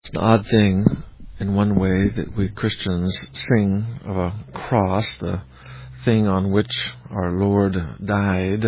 It's an odd thing, in one way, that we Christians sing of a cross, the thing on which our Lord died.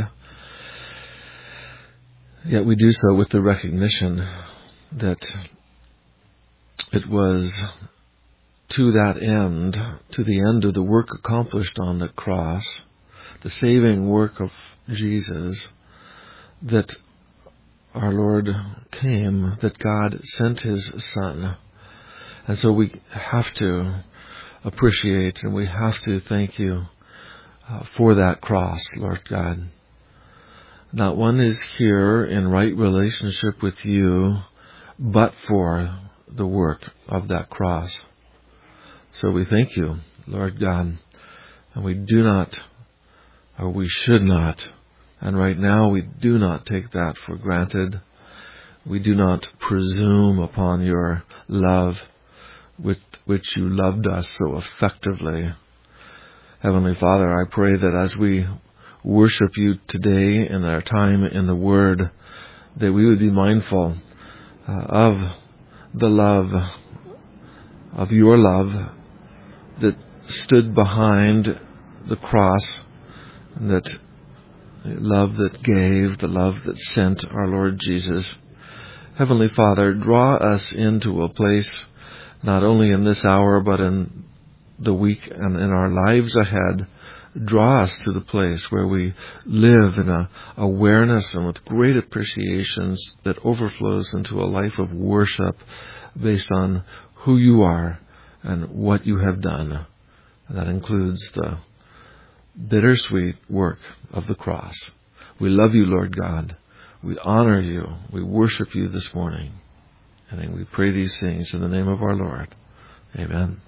Yet we do so with the recognition that it was to that end, to the end of the work accomplished on the cross, the saving work of Jesus, that our Lord came, that God sent His Son. And so we have to appreciate and we have to thank You for that cross, Lord God. Not one is here in right relationship with You but for the work of that cross. So we thank You, Lord God, and we do not, or we should not, and right now we do not take that for granted. We do not presume upon Your love with which You loved us so effectively. Heavenly Father, I pray that as we worship You today in our time in the Word, that we would be mindful of the love, of Your love that stood behind the cross, and that love that gave, the love that sent our Lord Jesus. Heavenly Father, draw us into a place, not only in this hour, but in the week and in our lives ahead. Draw us to the place where we live in a awareness and with great appreciations that overflows into a life of worship based on who You are and what You have done. And that includes the bittersweet work of the cross. We love You, Lord God. We honor You. We worship You this morning. And we pray these things in the name of our Lord. Amen.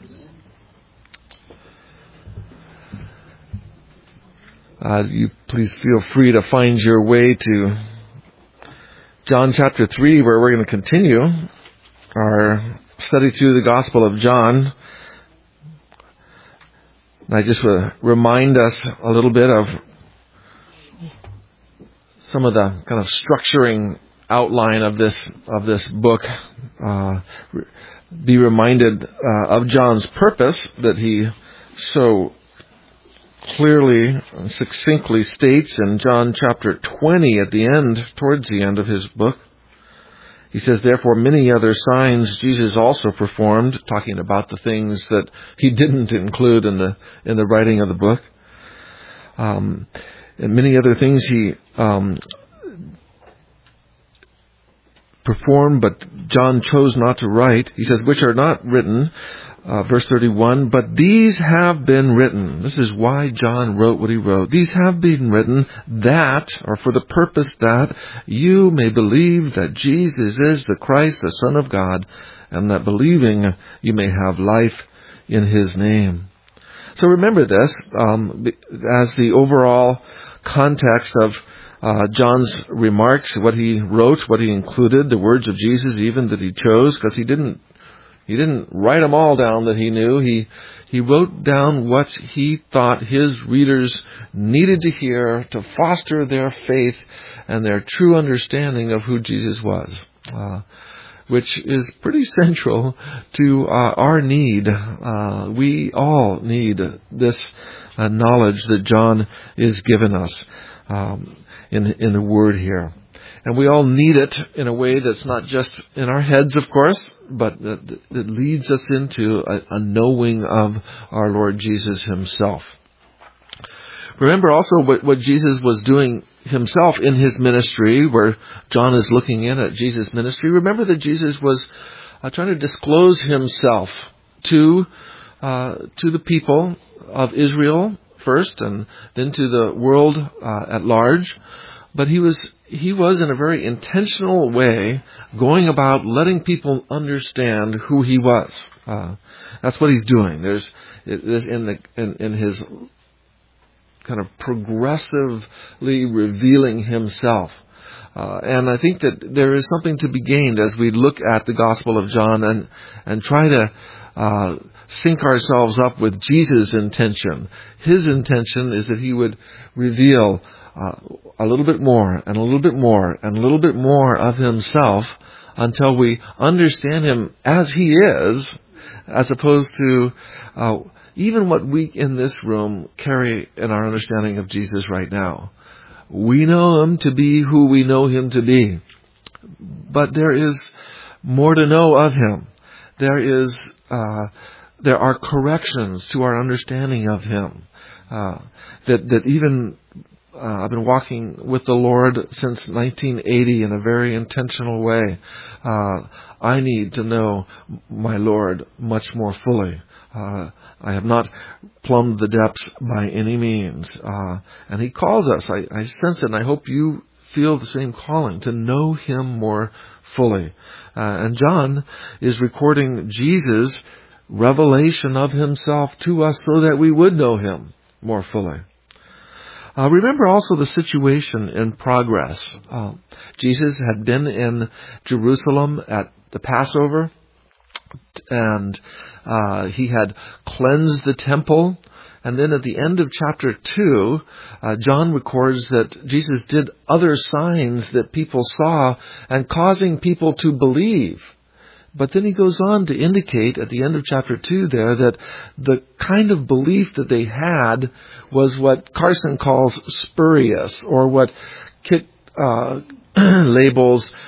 You please feel free to find your way to John chapter 3, where we're going to continue our study through the Gospel of John. And I just want to remind us a little bit of some of the kind of structuring outline of this book. Be reminded of John's purpose that he so clearly and succinctly states in John chapter 20 at the end, towards the end of his book. He says, therefore, many other signs Jesus also performed, talking about the things that He didn't include in the writing of the book. And many other things He performed, but John chose not to write. He says, which are not written, verse 31, but these have been written. This is why John wrote what he wrote. These have been written that, or for the purpose that, you may believe that Jesus is the Christ, the Son of God, and that believing you may have life in His name. So remember this as the overall context of John's remarks, what he wrote, what he included, the words of Jesus even that he chose, because he didn't write them all down that he knew. He wrote down what he thought his readers needed to hear to foster their faith and their true understanding of who Jesus was, which is pretty central to our need. We all need this knowledge that John is giving us in the Word here. And we all need it in a way that's not just in our heads, of course, but that leads us into a knowing of our Lord Jesus Himself. Remember also what Jesus was doing Himself in His ministry, where John is looking in at Jesus' ministry. Remember that Jesus was trying to disclose Himself to the people of Israel first, and then to the world at large. But he was in a very intentional way going about letting people understand who He was. That's what He's doing. There's in His kind of progressively revealing Himself. And I think that there is something to be gained as we look at the Gospel of John and try to sync ourselves up with Jesus' intention. His intention is that He would reveal a little bit more and a little bit more and a little bit more of Himself until we understand him as he is, as opposed to even what we in this room carry in our understanding of Jesus right now. We know him to be who we know him to be. But there is more to know of him. There are corrections to our understanding of him. That even I've been walking with the Lord since 1980 in a very intentional way. I need to know my Lord much more fully. I have not plumbed the depths by any means. And he calls us. I sense it, and I hope you feel the same calling to know him more fully. And John is recording Jesus' revelation of himself to us so that we would know him more fully. Remember also the situation in progress. Jesus had been in Jerusalem at the Passover, and he had cleansed the temple. And then at the end of chapter 2, John records that Jesus did other signs that people saw and causing people to believe. But then he goes on to indicate at the end of chapter 2 there that the kind of belief that they had was what Carson calls spurious, or what Kit labels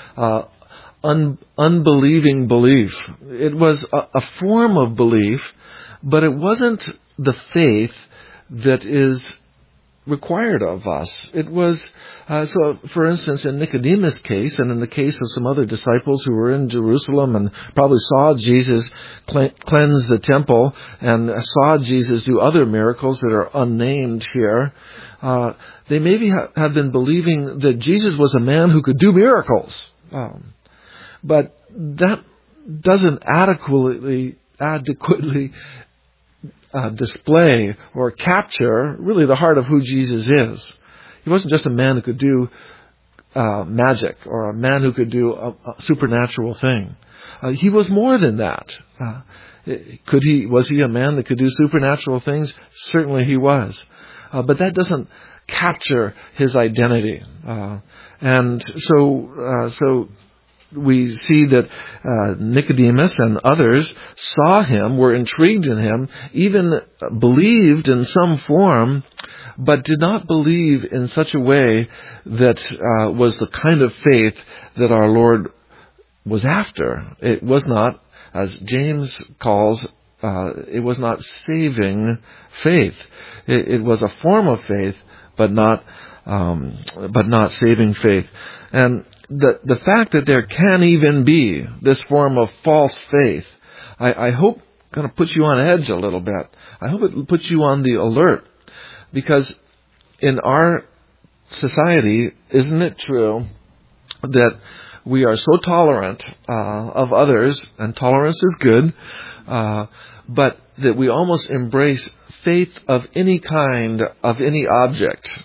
unbelieving belief. It was a form of belief, but it wasn't the faith that is required of us. It was, so for instance, in Nicodemus' case, and in the case of some other disciples who were in Jerusalem and probably saw Jesus cleanse the temple and saw Jesus do other miracles that are unnamed here, they maybe have been believing that Jesus was a man who could do miracles. But that doesn't adequately display or capture really the heart of who Jesus is. He wasn't just a man who could do magic, or a man who could do a supernatural thing. He was more than that. Was he a man that could do supernatural things? Certainly he was. But that doesn't capture his identity. And so we see that Nicodemus and others saw him, were intrigued in him, even believed in some form, but did not believe in such a way that was the kind of faith that our Lord was after. It was not, as James calls, it was not saving faith. It was a form of faith, but not saving faith. And the fact that there can even be this form of false faith, I hope kind of puts you on edge a little bit. I hope it puts you on the alert, because in our society, isn't it true that we are so tolerant of others, and tolerance is good, but that we almost embrace faith of any kind, of any object,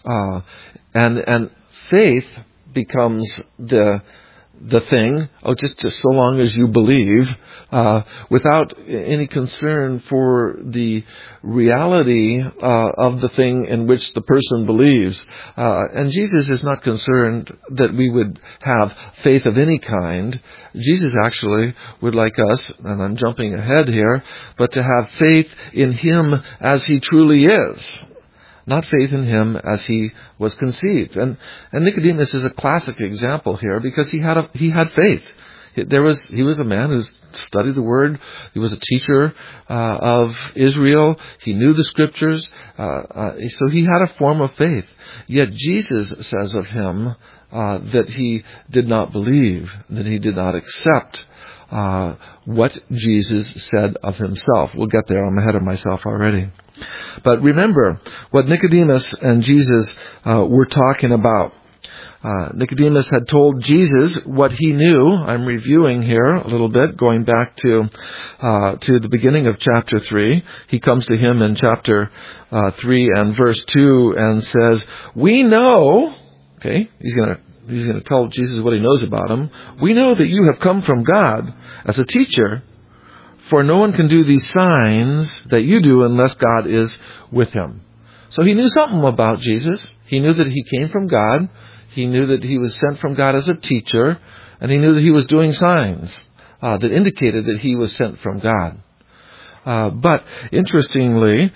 and faith becomes the thing, just so long as you believe, without any concern for the reality of the thing in which the person believes. And Jesus is not concerned that we would have faith of any kind. Jesus actually would like us, and I'm jumping ahead here, but to have faith in him as he truly is. Not faith in him as he was conceived. And Nicodemus is a classic example here, because he had faith. He was a man who studied the Word. He was a teacher of Israel. He knew the Scriptures. So he had a form of faith. Yet Jesus says of him that he did not believe, that he did not accept what Jesus said of himself. We'll get there. I'm ahead of myself already. But remember what Nicodemus and Jesus were talking about. Nicodemus had told Jesus what he knew. I'm reviewing here a little bit, going back to the beginning of chapter 3. He comes to him in chapter 3 and verse 2 and says, "We know," okay, he's going to tell Jesus what he knows about him. "We know that you have come from God as a teacher, for no one can do these signs that you do unless God is with him." So he knew something about Jesus. He knew that he came from God. He knew that he was sent from God as a teacher. And he knew that he was doing signs that indicated that he was sent from God. But interestingly,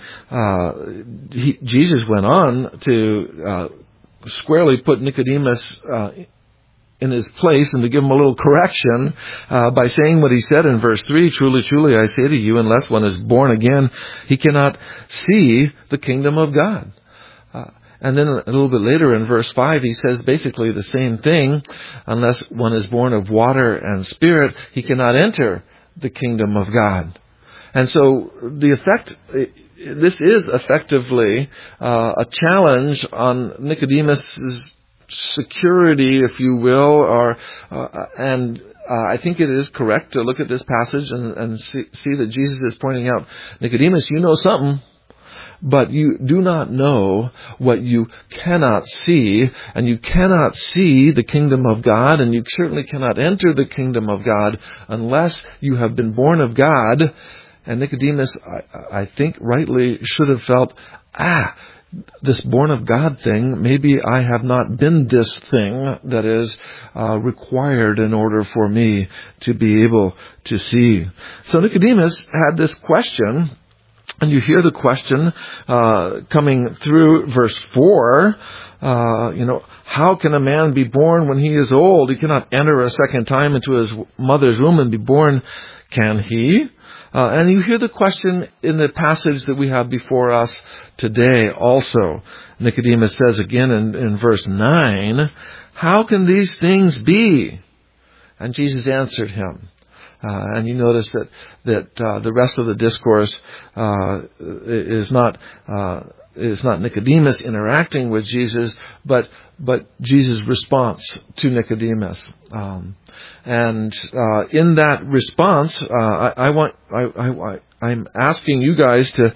Jesus went on to squarely put Nicodemus in his place and to give him a little correction by saying what he said in verse 3, "Truly, truly, I say to you, unless one is born again, he cannot see the kingdom of God." And then a little bit later in verse 5, he says basically the same thing. "Unless one is born of water and spirit, he cannot enter the kingdom of God." And so this is effectively a challenge on Nicodemus's security, if you will, and I think it is correct to look at this passage and see that Jesus is pointing out, Nicodemus, you know something, but you do not know what you cannot see, and you cannot see the kingdom of God, and you certainly cannot enter the kingdom of God unless you have been born of God. And Nicodemus, I think rightly should have felt, this born of God thing, maybe I have not been this thing that is required in order for me to be able to see. So Nicodemus had this question, and you hear the question coming through verse 4. How can a man be born when he is old? He cannot enter a second time into his mother's womb and be born, can he? And you hear the question in the passage that we have before us today also. Nicodemus says again in verse 9, "How can these things be?" And Jesus answered him. And you notice that the rest of the discourse is not Nicodemus interacting with Jesus, but Jesus' response to Nicodemus. And in that response, I'm asking you guys to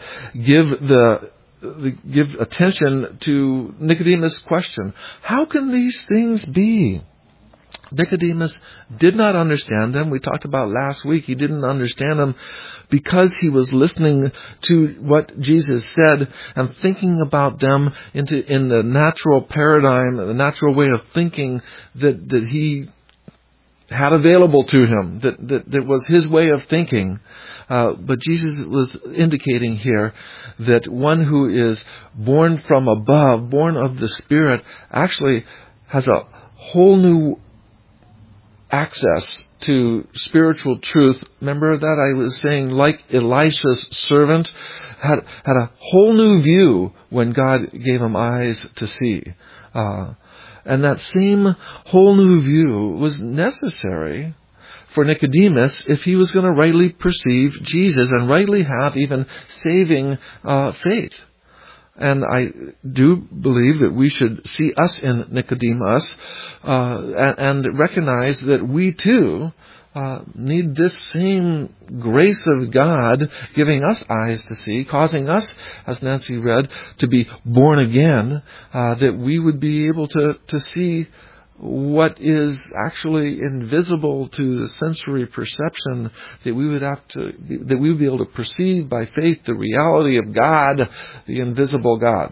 give attention to Nicodemus' question. How can these things be? Nicodemus did not understand them. We talked about last week. He didn't understand them because he was listening to what Jesus said and thinking about them in the natural paradigm, the natural way of thinking that he had available to him, that was his way of thinking. But Jesus was indicating here that one who is born from above, born of the Spirit, actually has a whole new access to spiritual truth. Remember that I was saying, like Elisha's servant had a whole new view when God gave him eyes to see. And that same whole new view was necessary for Nicodemus if he was going to rightly perceive Jesus and rightly have even saving faith. And I do believe that we should see us in Nicodemus and recognize that we too need this same grace of God giving us eyes to see, causing us, as Nancy read, to be born again, that we would be able to see what is actually invisible to the sensory perception, that we would be able to perceive by faith the reality of God, the invisible God.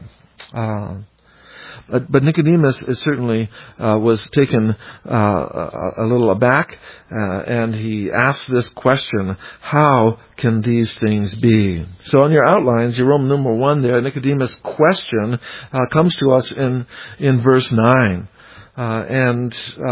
But Nicodemus certainly was taken a little aback, and he asked this question, how can these things be? So on your outlines, your Roman numeral 1 there, Nicodemus' question comes to us in verse 9. And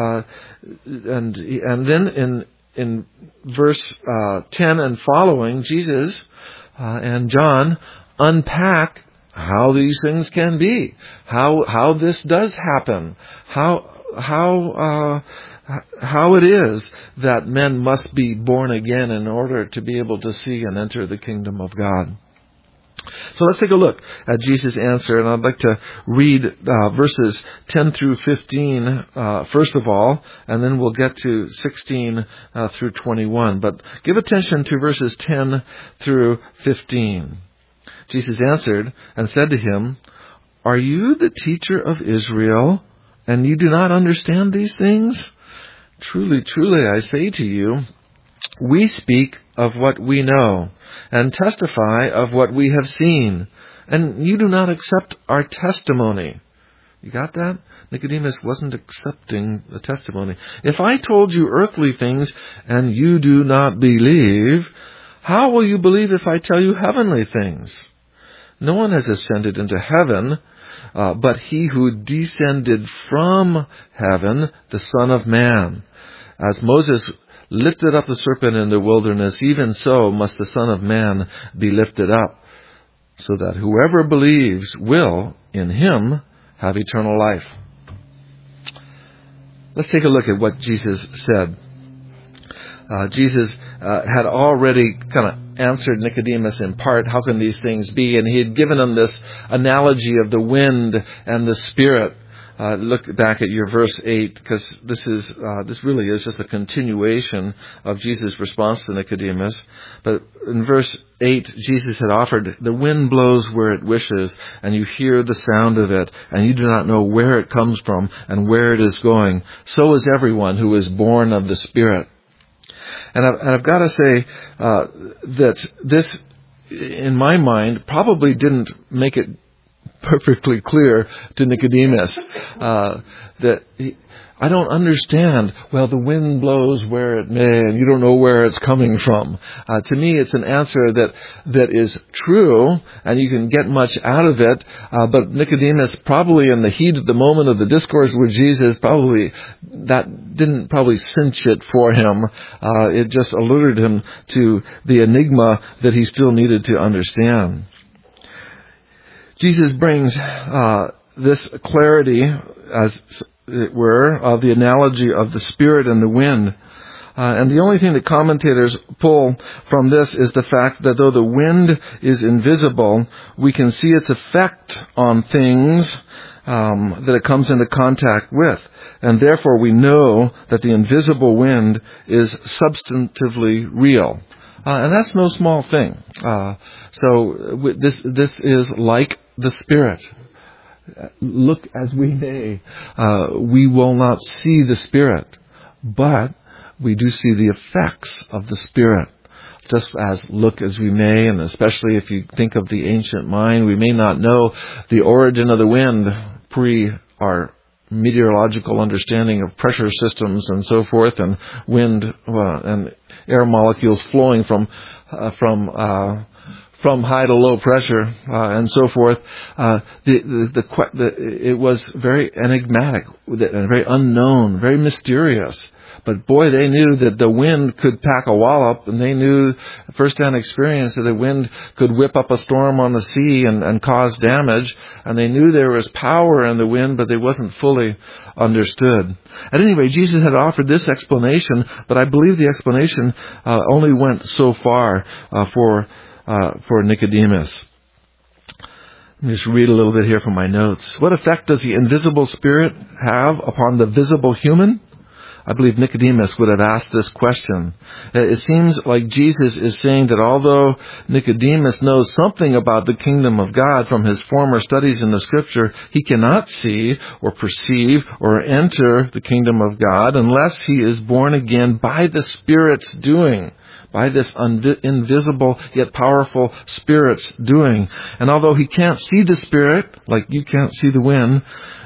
then in verse 10 and following, Jesus and John unpack how these things can be, how this does happen, how it is that men must be born again in order to be able to see and enter the kingdom of God. So let's take a look at Jesus' answer, and I'd like to read verses 10 through 15 first of all, and then we'll get to 16 through 21. But give attention to verses 10 through 15. Jesus answered and said to him, "Are you the teacher of Israel, and you do not understand these things? Truly, truly, I say to you, we speak of what we know, and testify of what we have seen, and you do not accept our testimony. You got that? Nicodemus wasn't accepting the testimony. If I told you earthly things and you do not believe, how will you believe if I tell you heavenly things? No one has ascended into heaven, but he who descended from heaven, the Son of Man. As Moses lifted up the serpent in the wilderness, even so must the Son of Man be lifted up, so that whoever believes will, in him, have eternal life. Let's take a look at what Jesus said. Jesus had already kind of answered Nicodemus in part, how can these things be? And he had given him this analogy of the wind and the Spirit. Look back at your verse 8, because this really is just a continuation of Jesus' response to Nicodemus. But in verse 8, Jesus had offered, the wind blows where it wishes, and you hear the sound of it, and you do not know where it comes from and where it is going. So is everyone who is born of the Spirit. And I've got to say that this, in my mind, probably didn't make it perfectly clear to Nicodemus that I don't understand. Well, the wind blows where it may, and you don't know where it's coming from. To me, it's an answer that is true, and you can get much out of it. But Nicodemus, probably in the heat of the moment of the discourse with Jesus, that didn't probably cinch it for him. It just alerted him to the enigma that he still needed to understand. Jesus brings this clarity, as it were, of the analogy of the Spirit and the wind. And the only thing that commentators pull from this is the fact that though the wind is invisible, we can see its effect on things that it comes into contact with. And therefore we know that the invisible wind is substantively real. And that's no small thing. So this is like the Spirit. Look as we may, we will not see the Spirit, but we do see the effects of the Spirit. Just as look as we may, and especially if you think of the ancient mind, we may not know the origin of the wind pre our meteorological understanding of pressure systems and so forth, and wind and air molecules flowing from high to low pressure and so forth. It was very enigmatic, and very unknown, very mysterious. But boy, they knew that the wind could pack a wallop, and they knew first-hand experience that the wind could whip up a storm on the sea and cause damage. And they knew there was power in the wind, but they wasn't fully understood. At any rate, Jesus had offered this explanation, but I believe the explanation only went so far for Nicodemus. Let me just read a little bit here from my notes. What effect does the invisible Spirit have upon the visible human? I believe Nicodemus would have asked this question. It seems like Jesus is saying that although Nicodemus knows something about the kingdom of God from his former studies in the Scripture, he cannot see or perceive or enter the kingdom of God unless he is born again by the Spirit's doing. By this invisible yet powerful Spirit's doing. And although he can't see the Spirit, like you can't see the wind,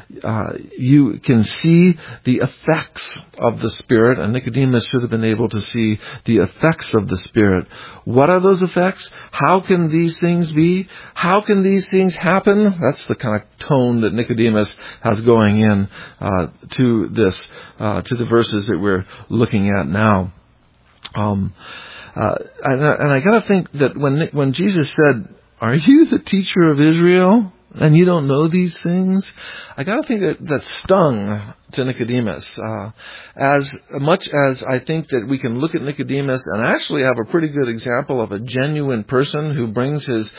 you can see the effects of the Spirit, and Nicodemus should have been able to see the effects of the Spirit. What are those effects? How can these things be? How can these things happen? That's the kind of tone that Nicodemus has going in to the verses that we're looking at now. And I got to think that when Jesus said, "Are you the teacher of Israel, and you don't know these things?" I got to think that stung to Nicodemus. As much as I think that we can look at Nicodemus and actually have a pretty good example of a genuine person who brings his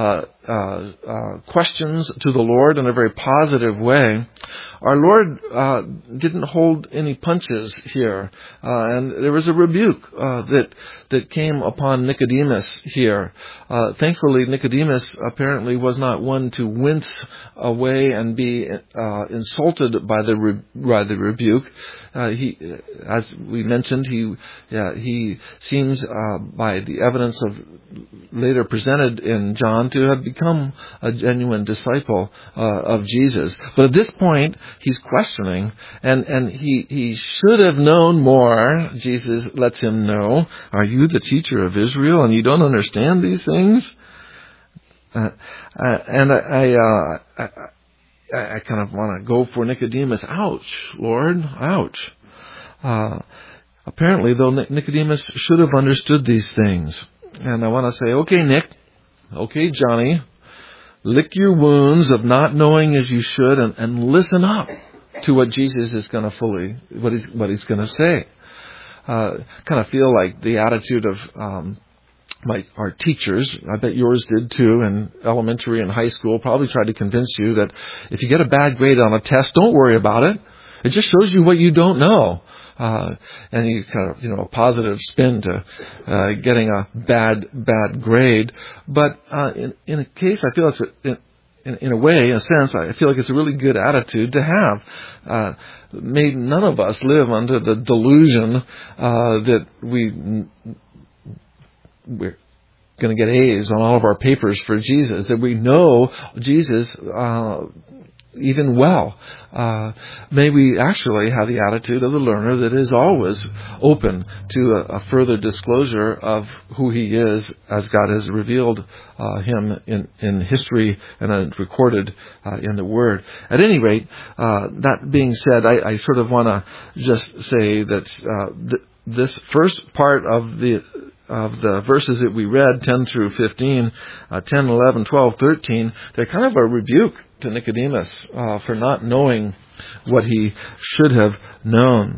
questions to the Lord in a very positive way, our Lord didn't hold any punches here, and there was a rebuke that came upon Nicodemus here. Thankfully, Nicodemus apparently was not one to wince away and be insulted by the by the rebuke. He, as we mentioned, he seems, by the evidence of later presented in John, to have become a genuine disciple of Jesus. But at this point, he's questioning, and he should have known more. Jesus lets him know, "Are you the teacher of Israel, and you don't understand these things?" And I kind of want to go for Nicodemus. Ouch, Lord, ouch. Apparently, though, Nicodemus should have understood these things. And I want to say, okay, Nick, okay, Johnny, lick your wounds of not knowing as you should, and listen up to what Jesus is going to what he's going to say. Kind of feel like the attitude of our teachers, I bet yours did too, in elementary and high school, probably tried to convince you that if you get a bad grade on a test, don't worry about it. It just shows you what you don't know. And you kind of, a positive spin to getting a bad grade. But in a case, I feel it's in a way, in a sense, I feel like it's a really good attitude to have. May none of us live under the delusion that we're going to get A's on all of our papers for Jesus, that we know Jesus even well. May we actually have the attitude of the learner that is always open to a further disclosure of who he is as God has revealed him in history and recorded in the Word. At any rate, that being said, I sort of want to just say that this first part of the verses that we read, 10 through 15, 10, 11, 12, 13, they're kind of a rebuke to Nicodemus for not knowing what he should have known.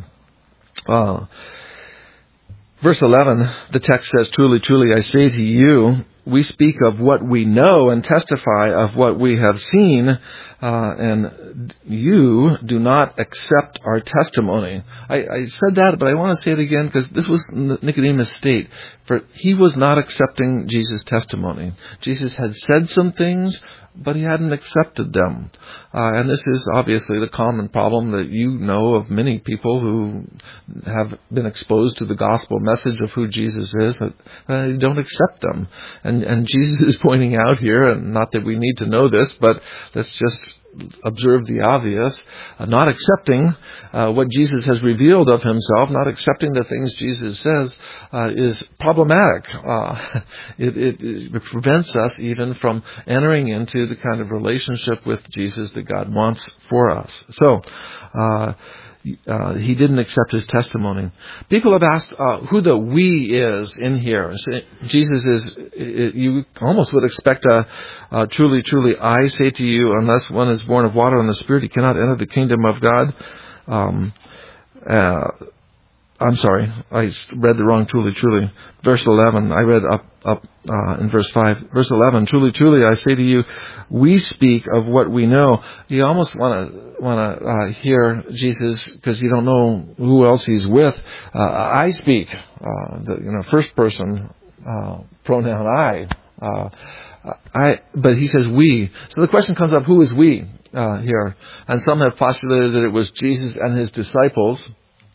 Verse 11, the text says, "Truly, truly, I say to you, we speak of what we know and testify of what we have seen, and you do not accept our testimony." I said that, but I want to say it again because this was Nicodemus' state. For he was not accepting Jesus' testimony. Jesus had said some things, but he hadn't accepted them. And this is obviously the common problem that you know of many people who have been exposed to the gospel message of who Jesus is, that they don't accept them. And Jesus is pointing out here, and not that we need to know this, but let's just observe the obvious, not accepting what Jesus has revealed of himself, not accepting the things Jesus says is problematic. It prevents us even from entering into the kind of relationship with Jesus that God wants for us. So, he didn't accept his testimony. People have asked who the "we" is in here. Jesus is, you almost would expect a "truly, truly, I say to you, unless one is born of water and the Spirit, he cannot enter the kingdom of God." I'm sorry, I read the wrong "truly, truly." Verse 11, I read up in verse 5. Verse 11, "Truly, truly, I say to you, we speak of what we know." You almost want to hear Jesus, because you don't know who else he's with. I speak, first person pronoun I. But he says we. So the question comes up: who is we here? And some have postulated that it was Jesus and his disciples.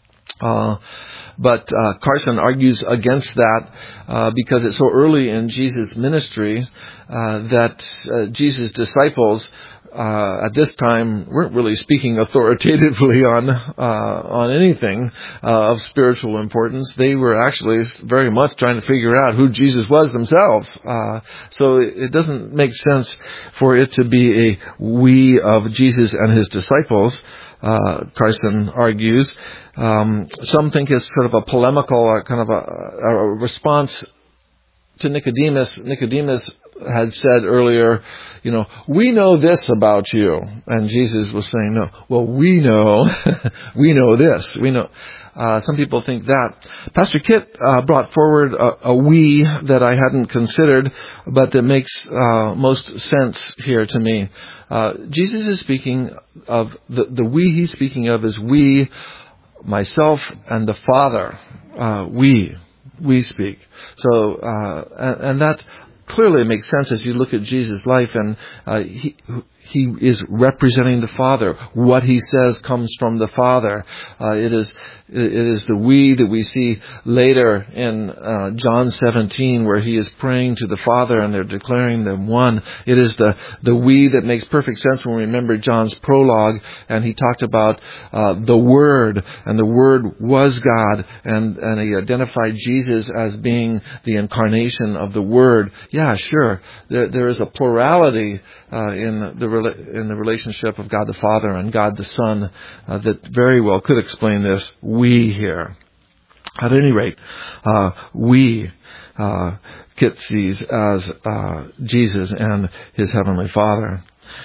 But Carson argues against that because it's so early in Jesus' ministry that Jesus' disciples at this time weren't really speaking authoritatively on anything of spiritual importance. They were actually very much trying to figure out who Jesus was themselves. So it doesn't make sense for it to be a "we" of Jesus and his disciples. Carson argues. Some think it's sort of a polemical, kind of a response to Nicodemus. Nicodemus had said earlier, "We know this about you," and Jesus was saying, "No, well, we know, we know this, we know." Some people think that. Pastor Kit brought forward a "we" that I hadn't considered, but that makes most sense here to me. Jesus is speaking of the "we" he's speaking of is we, myself, and the Father. We speak. So, and that clearly makes sense as you look at Jesus' life, and he is representing the Father. What he says comes from the Father. It is the we that we see later in John 17, where he is praying to the Father and they're declaring them one. It is the we that makes perfect sense when we remember John's prologue, and he talked about the Word, and the Word was God, and he identified Jesus as being the incarnation of the Word. Yeah, sure. There is a plurality in the relationship of God the Father and God the Son that very well could explain this we here. At any rate, we get these as Jesus and his heavenly Father.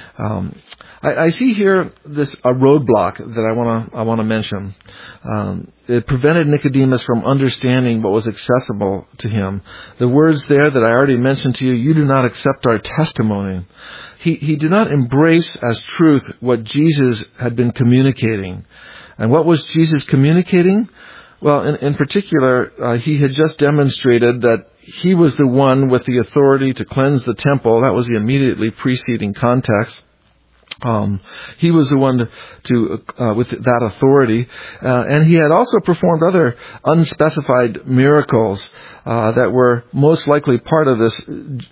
I see here a roadblock that I want to mention. It prevented Nicodemus from understanding what was accessible to him. The words there that I already mentioned to you, you do not accept our testimony. He did not embrace as truth what Jesus had been communicating. And what was Jesus communicating? Well, in particular, he had just demonstrated that he was the one with the authority to cleanse the temple. That was the immediately preceding context. He was the one to with that authority, and he had also performed other unspecified miracles that were most likely part of this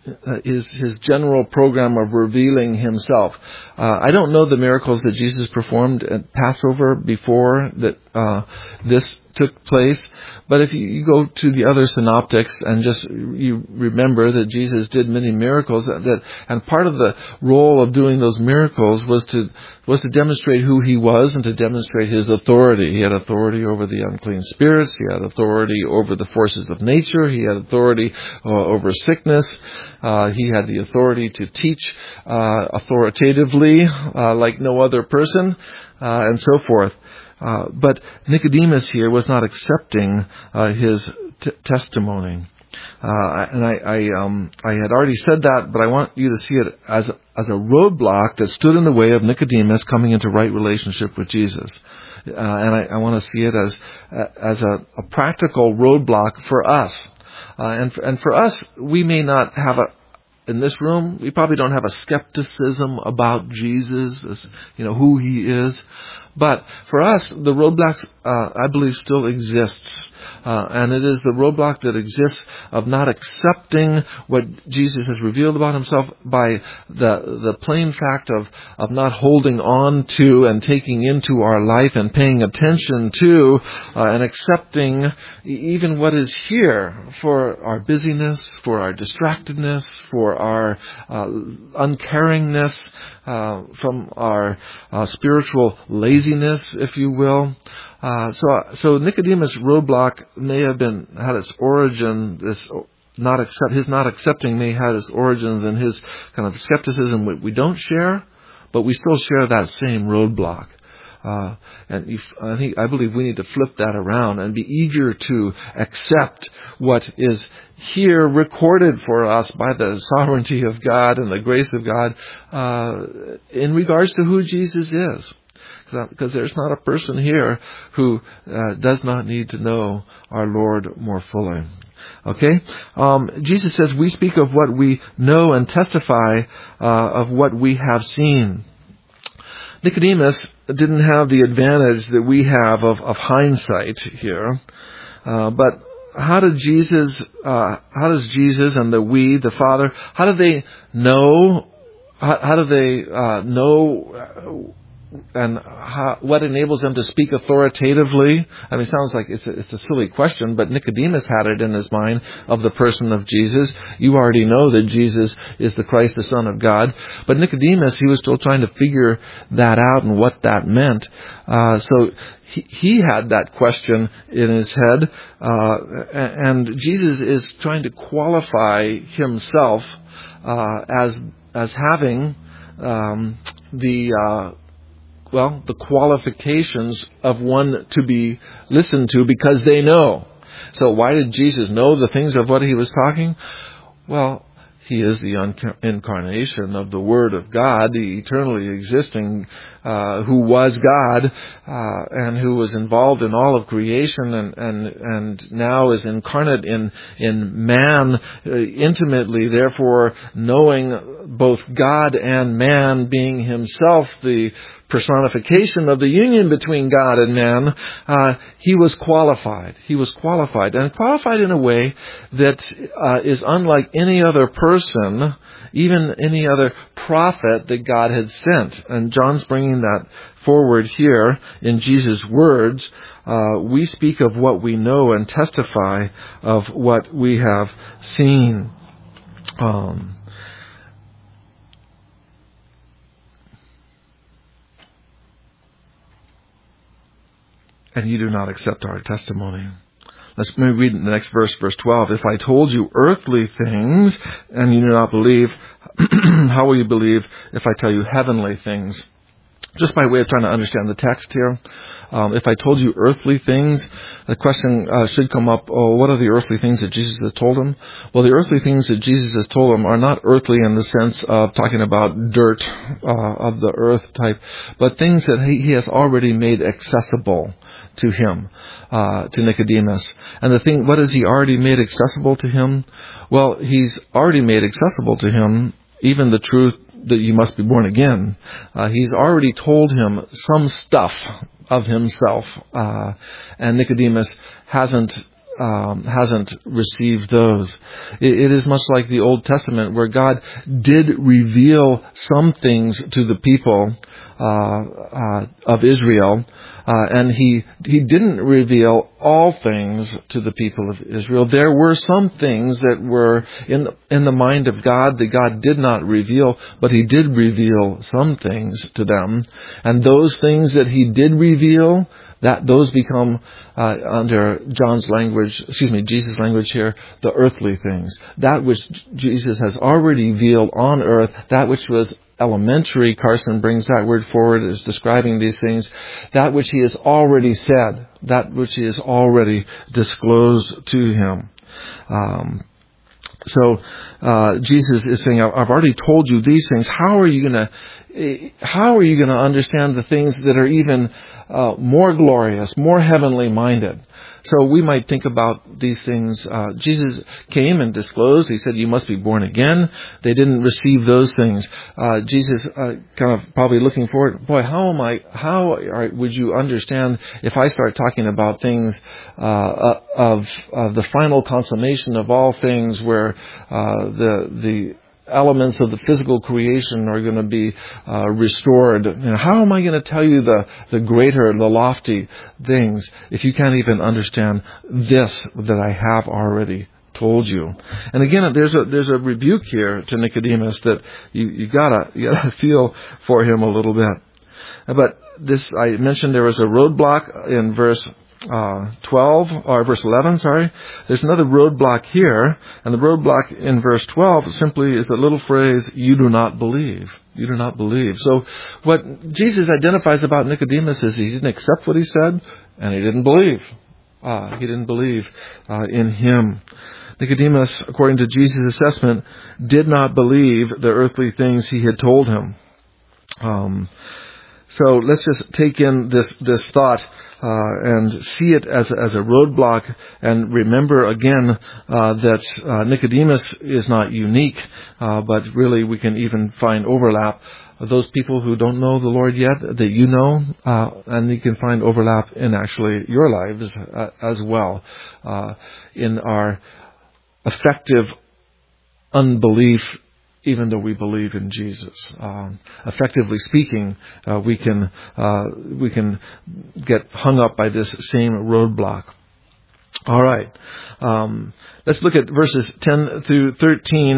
his general program of revealing himself. I don't know the miracles that Jesus performed at Passover before that this took place, but if you go to the other synoptics and just you remember that Jesus did many miracles, and part of the role of doing those miracles was to demonstrate who he was and to demonstrate his authority. He had authority over the unclean spirits. He had authority over the forces of nature. He had authority over sickness. He had the authority to teach authoritatively like no other person, and so forth. But Nicodemus here was not accepting his testimony. And I had already said that, but I want you to see it as a roadblock that stood in the way of Nicodemus coming into right relationship with Jesus. And I want to see it as a practical roadblock for us. And for us, we may not have in this room, we probably don't have a skepticism about Jesus, who he is. But for us, the roadblocks, I believe, still exists. And it is the roadblock that exists of not accepting what Jesus has revealed about himself by the plain fact of not holding on to and taking into our life and paying attention to and accepting even what is here for our busyness, for our distractedness, for our uncaringness, from our spiritual laziness, if you will. So Nicodemus' roadblock may have had its origin, his not accepting may have had its origins in his kind of skepticism we don't share, but we still share that same roadblock. And I believe we need to flip that around and be eager to accept what is here recorded for us by the sovereignty of God and the grace of God in regards to who Jesus is. Because there's not a person here who does not need to know our Lord more fully. Okay? Jesus says we speak of what we know and testify of what we have seen. Nicodemus didn't have the advantage that we have of hindsight here. But how does Jesus and the Father, how do they know? How do they know? And what enables them to speak authoritatively? I mean, it sounds like it's a silly question, but Nicodemus had it in his mind of the person of Jesus. You already know that Jesus is the Christ, the Son of God. But Nicodemus, he was still trying to figure that out and what that meant. So he had that question in his head. And Jesus is trying to qualify himself as having the qualifications of one to be listened to because they know. So why did Jesus know the things of what he was talking? Well, He is the incarnation of the Word of God, the eternally existing, who was God, and who was involved in all of creation and now is incarnate in man intimately, therefore knowing both God and man, being himself the personification of the union between God and man. He was qualified. He was qualified, and qualified in a way that is unlike any other person, even any other prophet that God had sent. And John's bringing that forward here in Jesus' words. We speak of what we know and testify of what we have seen. And you do not accept our testimony. Let's maybe read the next verse, verse 12. If I told you earthly things and you do not believe, how will you believe if I tell you heavenly things? Just by way of trying to understand the text here, if I told you earthly things, the question should come up, what are the earthly things that Jesus has told him? Well, the earthly things that Jesus has told him are not earthly in the sense of talking about dirt of the earth type, but things that he has already made accessible to him, to Nicodemus. And what has he already made accessible to him? Well, he's already made accessible to him even the truth that you must be born again. He's already told him some stuff of himself, and Nicodemus hasn't received those. It is much like the Old Testament, where God did reveal some things to the people of Israel, and he didn't reveal all things to the people of Israel. There were some things that were in the mind of God that God did not reveal, but he did reveal some things to them. And those things that he did reveal, those become, under Jesus' language here, the earthly things. That which Jesus has already revealed on earth, that which was elementary, Carson brings that word forward as describing these things, that which he has already said, that which he has already disclosed to him. So Jesus is saying, I've already told you these things. How are you going to understand the things that are even more glorious, more heavenly minded? So we might think about these things. Jesus came and disclosed. He said, you must be born again. They didn't receive those things. Jesus kind of probably looking forward, boy, how would you understand if I start talking about things of the final consummation of all things, where the elements of the physical creation are going to be restored. How am I going to tell you the greater, the lofty things if you can't even understand this that I have already told you? And again, there's a rebuke here to Nicodemus that you gotta feel for him a little bit. But this, I mentioned there was a roadblock in verse 11, There's another roadblock here, and the roadblock in verse 12 simply is the little phrase, you do not believe. You do not believe. So what Jesus identifies about Nicodemus is he didn't accept what he said, and he didn't believe. He didn't believe in him. Nicodemus, according to Jesus' assessment, did not believe the earthly things he had told him. So let's just take in this thought and see it as a roadblock, and remember again that Nicodemus is not unique, but really we can even find overlap. Those people who don't know the Lord yet, that you know, and you can find overlap in actually your lives as well, in our effective unbelief, even though we believe in Jesus. Effectively speaking, we can get hung up by this same roadblock. All right. Let's look at verses 10 through 13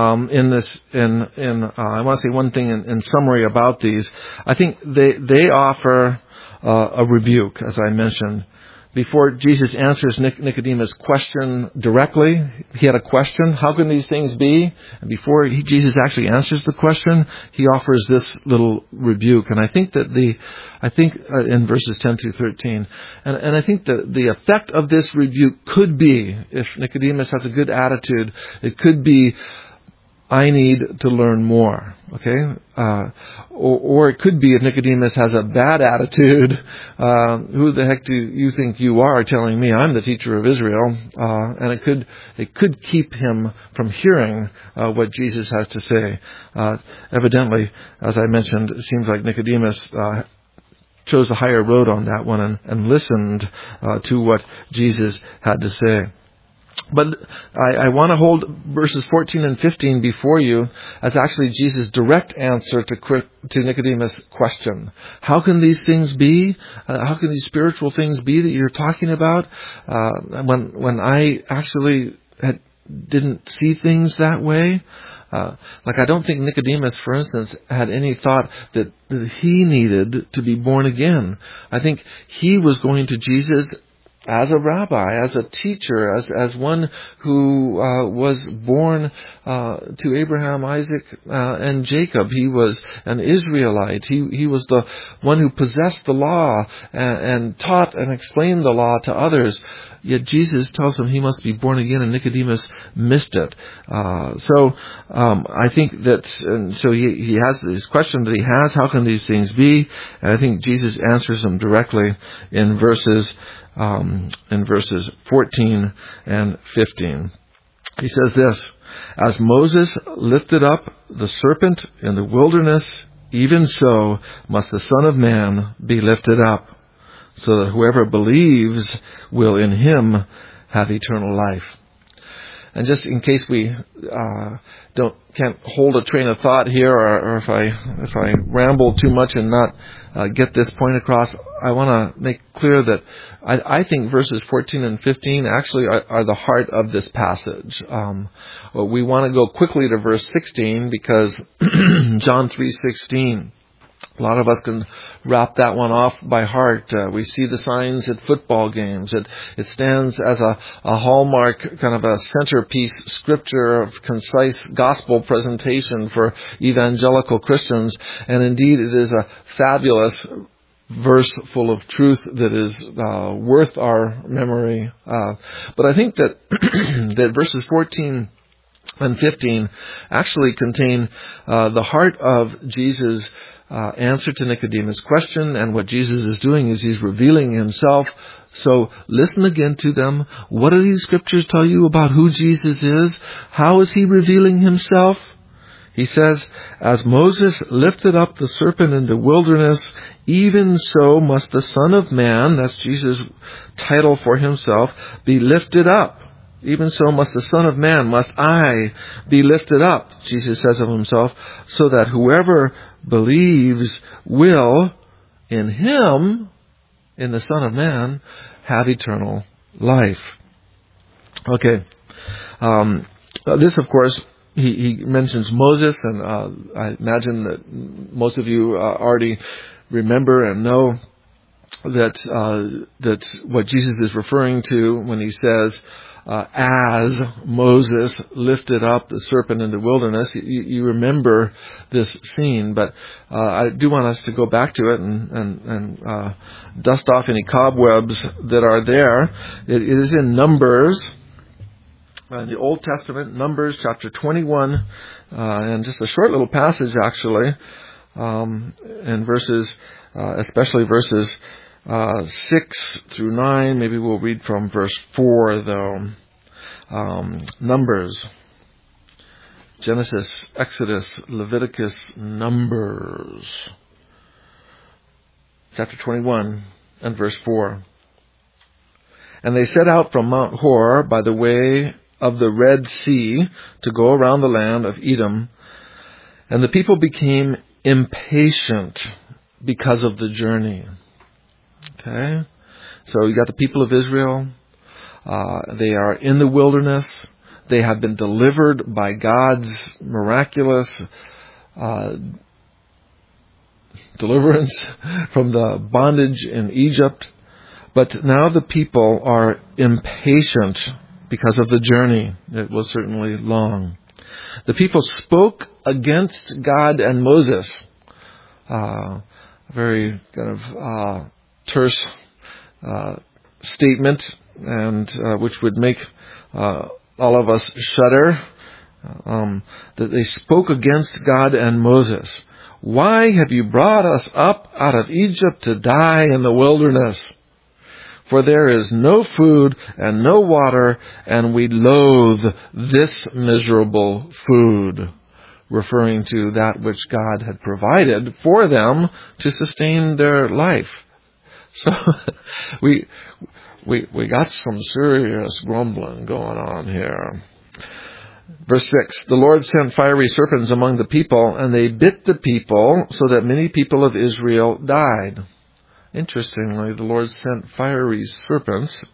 I want to say one thing in summary about these. I think they offer a rebuke, as I mentioned. Before Jesus answers Nicodemus' question directly, he had a question, how can these things be? And before Jesus actually answers the question, he offers this little rebuke. And I think that in verses 10 through 13, and I think that the effect of this rebuke could be, if Nicodemus has a good attitude, it could be I need to learn more. Okay? Or it could be if Nicodemus has a bad attitude, who the heck do you think you are telling me I'm the teacher of Israel? And it could keep him from hearing what Jesus has to say. Evidently, as I mentioned, it seems like Nicodemus chose the higher road on that one and listened to what Jesus had to say. But I want to hold verses 14 and 15 before you as actually Jesus' direct answer to Nicodemus' question. How can these things be? How can these spiritual things be that you're talking about? When I actually didn't see things that way. Like I don't think Nicodemus, for instance, had any thought that he needed to be born again. I think he was going to Jesus as a rabbi, as a teacher, as one who was born to Abraham, Isaac, and Jacob. He was an Israelite. He was the one who possessed the law and taught and explained the law to others. Yet Jesus tells him he must be born again, and Nicodemus missed it. So I think that, and so he has this question that he has, how can these things be? And I think Jesus answers them directly in verses 14 and 15. He says this, as Moses lifted up the serpent in the wilderness, even so must the Son of Man be lifted up, so that whoever believes will in him have eternal life. And just in case we can't hold a train of thought here, or if I ramble too much and not get this point across, I want to make clear that I think verses 14 and 15 actually are the heart of this passage. We want to go quickly to verse 16 because John 3:16. A lot of us can wrap that one off by heart. We see the signs at football games. It stands as a hallmark, kind of a centerpiece scripture of concise gospel presentation for evangelical Christians. And indeed, it is a fabulous verse full of truth that is worth our memory. But I think that that verses 14 and 15 actually contain the heart of Jesus' answer to Nicodemus' question, and what Jesus is doing is he's revealing himself. So listen again to them. What do these scriptures tell you about who Jesus is? How is he revealing himself? He says, as Moses lifted up the serpent in the wilderness, even so must the Son of Man, that's Jesus' title for himself, be lifted up. Even so must the Son of Man, must I be lifted up, Jesus says of himself, so that whoever believes will, in him, in the Son of Man, have eternal life. Okay. This, of course, he mentions Moses, and I imagine that most of you already remember and know that what Jesus is referring to when he says, as Moses lifted up the serpent in the wilderness. You remember this scene, but I do want us to go back to it and dust off any cobwebs that are there. It is in Numbers, in the Old Testament, Numbers chapter 21, and just a short little passage actually, and verses, especially verses 6 through 9. Maybe we'll read from verse 4, though. Numbers. Genesis, Exodus, Leviticus, Numbers. Chapter 21 and verse 4. And they set out from Mount Hor by the way of the Red Sea to go around the land of Edom. And the people became impatient because of the journey. Okay, so you got the people of Israel. They are in the wilderness. They have been delivered by God's miraculous deliverance from the bondage in Egypt. But now the people are impatient because of the journey. It was certainly long. The people spoke against God and Moses. Very kind of terse statement, and which would make all of us shudder that they spoke against God and Moses. Why have you brought us up out of Egypt to die in the wilderness? For there is no food and no water, and we loathe this miserable food. Referring to that which God had provided for them to sustain their life. So we got some serious grumbling going on here. Verse 6, the Lord sent fiery serpents among the people, and they bit the people, so that many people of Israel died. Interestingly, the Lord sent fiery serpents.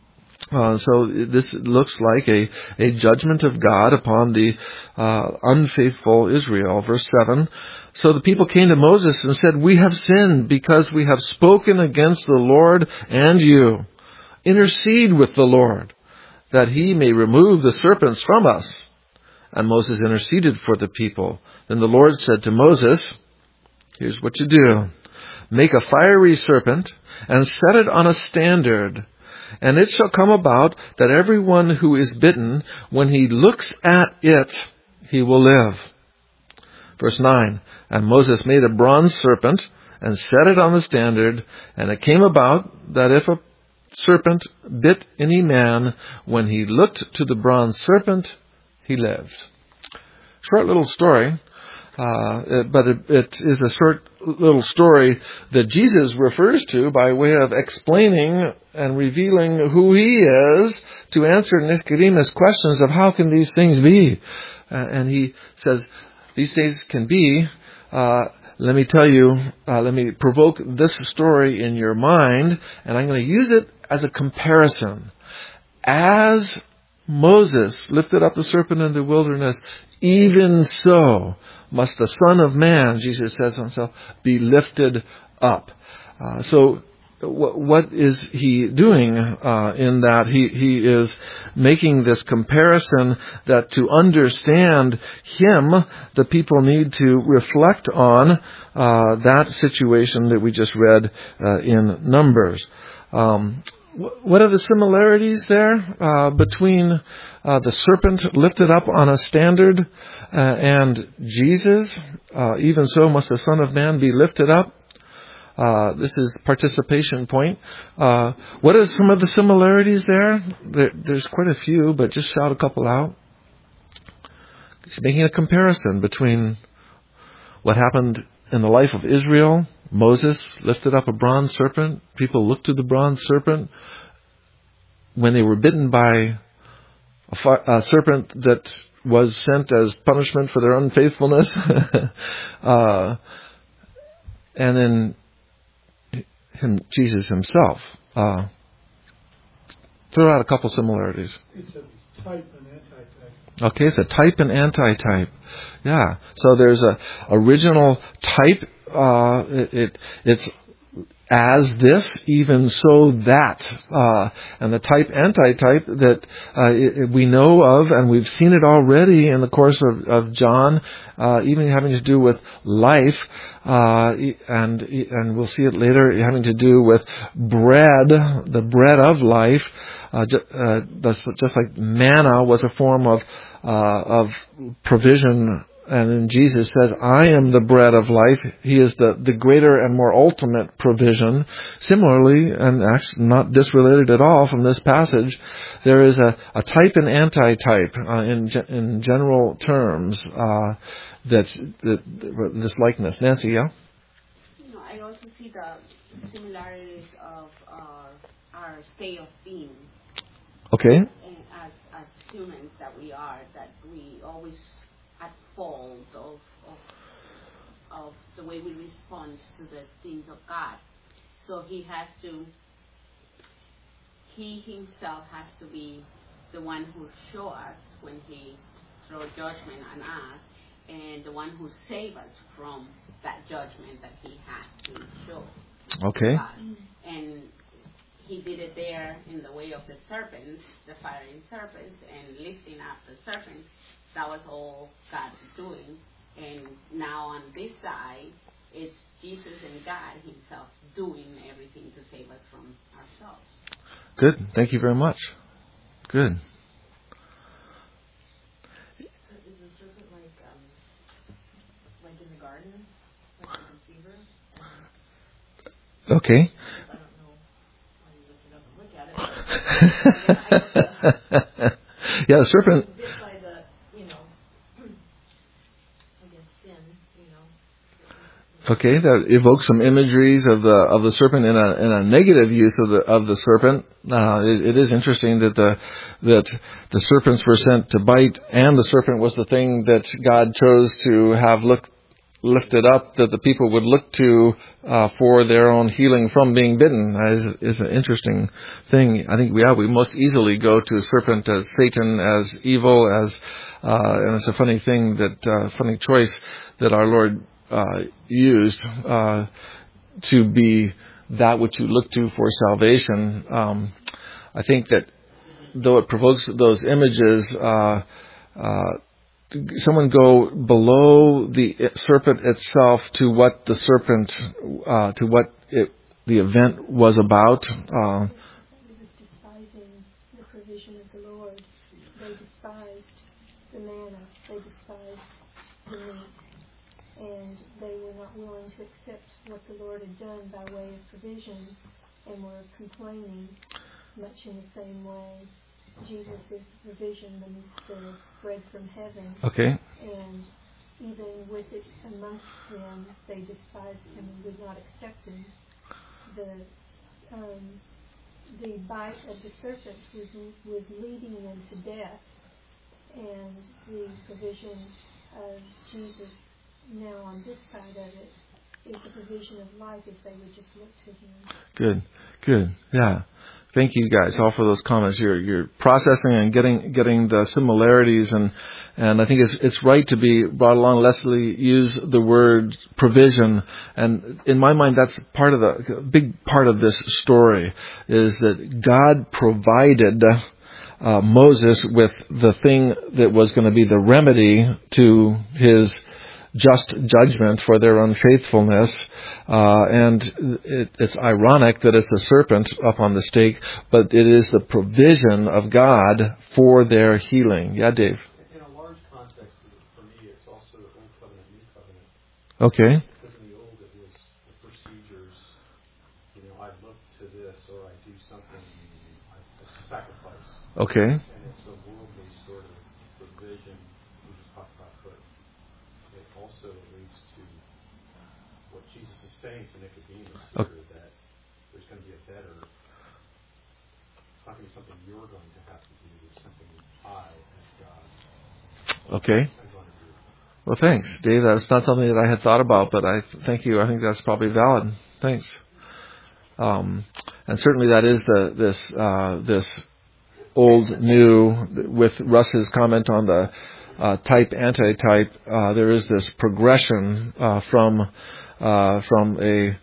So this looks like a judgment of God upon the unfaithful Israel. Verse 7, so the people came to Moses and said, we have sinned because we have spoken against the Lord and you. Intercede with the Lord, that he may remove the serpents from us. And Moses interceded for the people. Then the Lord said to Moses, here's what you do. Make a fiery serpent and set it on a standard. And it shall come about that everyone who is bitten, when he looks at it, he will live. Verse 9, and Moses made a bronze serpent and set it on the standard. And it came about that if a serpent bit any man, when he looked to the bronze serpent, he lived. Short little story. But it is a short little story that Jesus refers to by way of explaining and revealing who he is to answer Nicodemus' questions of how can these things be. And he says, these things can be, let me tell you, let me provoke this story in your mind, and I'm going to use it as a comparison. As Moses lifted up the serpent in the wilderness, even so must the Son of Man, Jesus says himself, be lifted up. So what is he doing in that? He is making this comparison that to understand him, the people need to reflect on that situation that we just read in Numbers. What are the similarities there between the serpent lifted up on a standard and Jesus? Even so must the Son of Man be lifted up. This is participation point. What are some of the similarities there? There's quite a few, but just shout a couple out. He's making a comparison between what happened in the life of Israel. Moses lifted up a bronze serpent. People looked to the bronze serpent. When they were bitten by a serpent that was sent as punishment for their unfaithfulness. And then Jesus himself. Throw out a couple similarities. It's a type and anti-type. Okay, it's a type and anti-type. Yeah. So there's a original type. It's as this, even so that. And the type anti-type that we know of, and we've seen it already in the course of John, even having to do with life, and we'll see it later, having to do with bread, the bread of life, just like manna was a form of provision. And then Jesus said, I am the bread of life. He is the greater and more ultimate provision. Similarly, and actually not disrelated at all from this passage, there is a type and anti-type in general terms that's this likeness. Nancy, yeah? No, I also see the similarities of our state of being. Okay. And as humans that we are, that we always at fault of the way we respond to the things of God. So he himself has to be the one who show us when he throw judgment on us, and the one who save us from that judgment that he had to show. Okay. God. And he did it there in the way of the serpents, the fiery serpents, and lifting up the serpents. That was all God doing. And now on this side, it's Jesus and God himself doing everything to save us from ourselves. Good. Thank you very much. Good. Is the serpent like in the garden, like the deceiver? Okay. I don't know why you looked it up and look at it. Yeah, the serpent. Bit by the, I guess sin, Okay, that evokes some imageries of the serpent in a negative use of the serpent. It is interesting that the serpents were sent to bite, and the serpent was the thing that God chose to have lifted up, that the people would look to for their own healing from being bitten. Is an interesting thing. I think we most easily go to a serpent as Satan, as evil, and it's a funny thing funny choice that our Lord used to be that which you look to for salvation. I think that though it provokes those images, someone go below the serpent itself to what the serpent, the event was about. It was despising the provision of the Lord. They despised the manna. They despised the meat. And they were not willing to accept what the Lord had done by way of provision, and were complaining much in the same way. Jesus is the provision, the bread from heaven. Okay. And even with it amongst them, they despised him and would not accept him. The bite of the serpent was leading them to death, and the provision of Jesus now on this side of it is the provision of life if they would just look to him. Good. Yeah. Thank you guys all for those comments. You're processing and getting the similarities, and I think it's right to be brought along. Leslie used the word provision, and in my mind that's big part of this story is that God provided Moses with the thing that was going to be the remedy to his just judgment for their unfaithfulness, and it's ironic that it's a serpent up on the stake, but it is the provision of God for their healing. Yeah, Dave. In a large context, for me, it's also Old Covenant, New Covenant. Okay. Because in the Old, it was the procedures. I look to this, or I do something, a sacrifice. Okay. And it's a worldly sort of provision. We just talked about, but it also leads to what Jesus is saying to Nicodemus here, that there's going to be a better. It's not going to be something you're going to have to do. It's something I, as God. Okay. Well, thanks, Dave. That's not something that I had thought about, but thank you. I think that's probably valid. Thanks. And certainly that is this old new with Russ's comment on the type antitype. There is this progression from a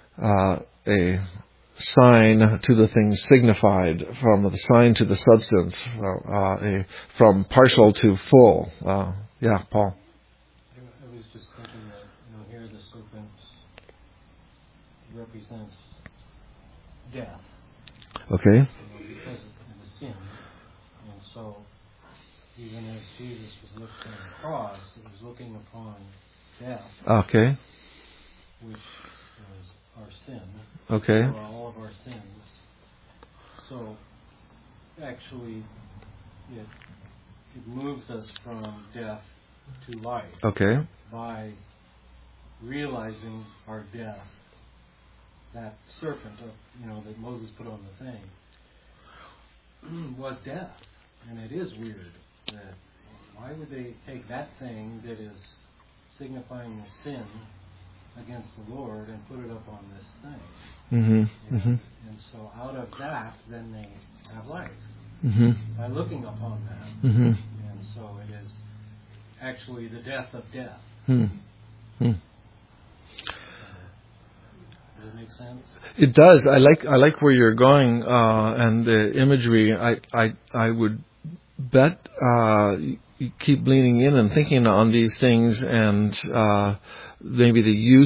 sign to the thing signified, from the sign to the substance, from partial to full. Yeah, Paul. I was just thinking that here the serpent represents death. Okay. Because of the sin, and so even as Jesus was looking on the cross, it was looking upon death. Okay. Which was our sin. Okay. For all of our sins. So actually, it moves us from death to life. Okay. By realizing our death. That serpent, that Moses put on the thing, was death. And it is weird that why would they take that thing that is signifying the sin against the Lord and put it up on this thing? Mm-hmm. Mm-hmm. And so out of that, then they have life. Mm-hmm. By looking upon that. Mm-hmm. And so it is actually the death of death. Mm-hmm. Does it make sense? It does. I like where you're going, and the imagery. I would bet you keep leaning in and thinking on these things, and maybe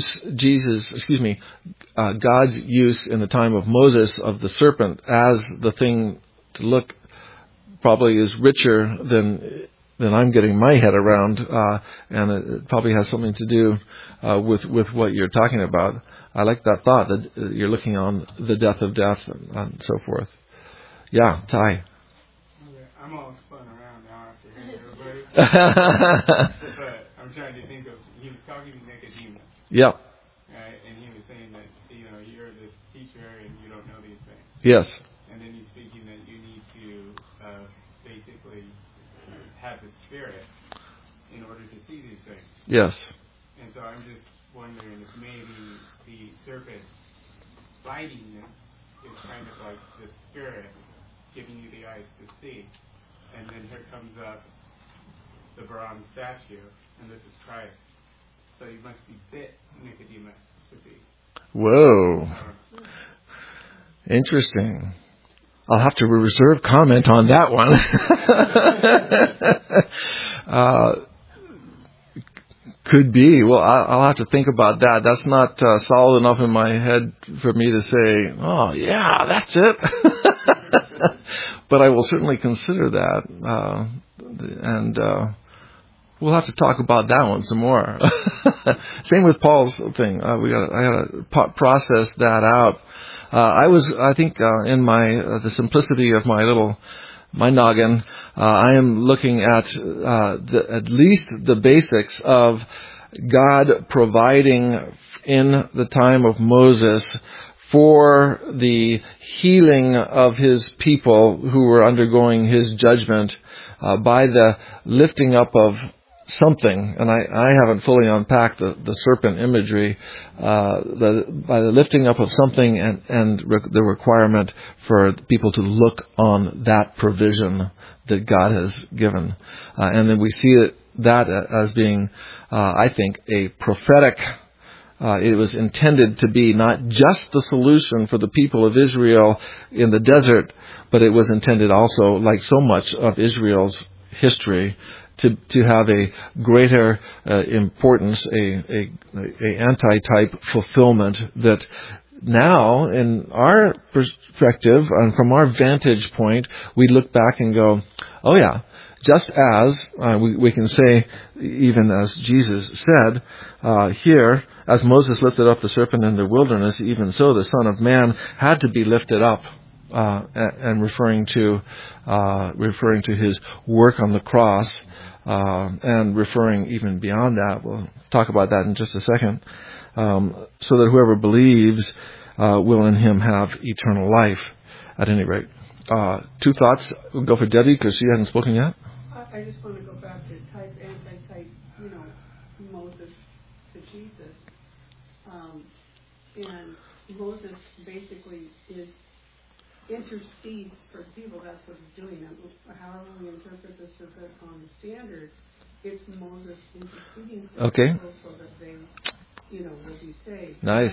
God's use in the time of Moses of the serpent as the thing to look probably is richer than I'm getting my head around, and it probably has something to do with what you're talking about. I like that thought that you're looking on the death of death and so forth. Yeah, Ty. Okay, I'm all spun around now after hearing everybody. But I'm trying to think of, he was talking to Nicodemus, Yep. right? And he was saying that, you're the teacher and you don't know these things. Yes. And then he's speaking that you need to basically have the Spirit in order to see these things. Yes. And so I'm just wondering if maybe the serpent biting this is kind of like the Spirit giving you the eyes to see. And then here comes up the bronze statue, and this is Christ. So he must be bit Nicodemus to see. Whoa. Interesting. I'll have to reserve comment on that one. Could be. Well, I'll have to think about that. That's not solid enough in my head for me to say, oh, yeah, that's it. But I will certainly consider that. And we'll have to talk about that one some more. Same with Paul's thing. I got to process that out. I think in the simplicity of my noggin, I am looking at at least the basics of God providing in the time of Moses for the healing of his people who were undergoing his judgment by the lifting up of something, and I haven't fully unpacked the serpent imagery, by the lifting up of something and the requirement for people to look on that provision that God has given. And then we see that as being, I think, a prophetic. It was intended to be not just the solution for the people of Israel in the desert, but it was intended also, like so much of Israel's history, to have a greater importance, a anti-type fulfillment that now, in our perspective and from our vantage point, we look back and go, oh yeah, just as we can say, even as Jesus said here, as Moses lifted up the serpent in the wilderness, even so the Son of Man had to be lifted up, and referring to his work on the cross, and referring even beyond that. We'll talk about that in just a second. So that whoever believes will in him have eternal life. At any rate, 2 thoughts. We'll go for Debbie because she hasn't spoken yet. I just want to go back to type, anti-type, Moses to Jesus. And Moses basically intercedes for people. That's what he's doing. However we interpret this on the standard, it's Moses interceding for people so that they, will be saved. Nice.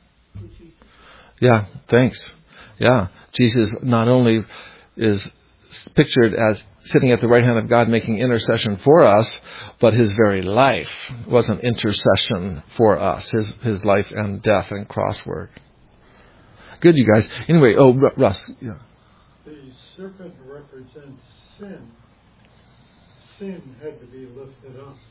Yeah, thanks. Yeah, Jesus not only is pictured as sitting at the right hand of God making intercession for us, but his very life was an intercession for us, his life and death and cross work. Good, you guys. Anyway, Russ. Yeah. The serpent represents sin. Sin had to be lifted up.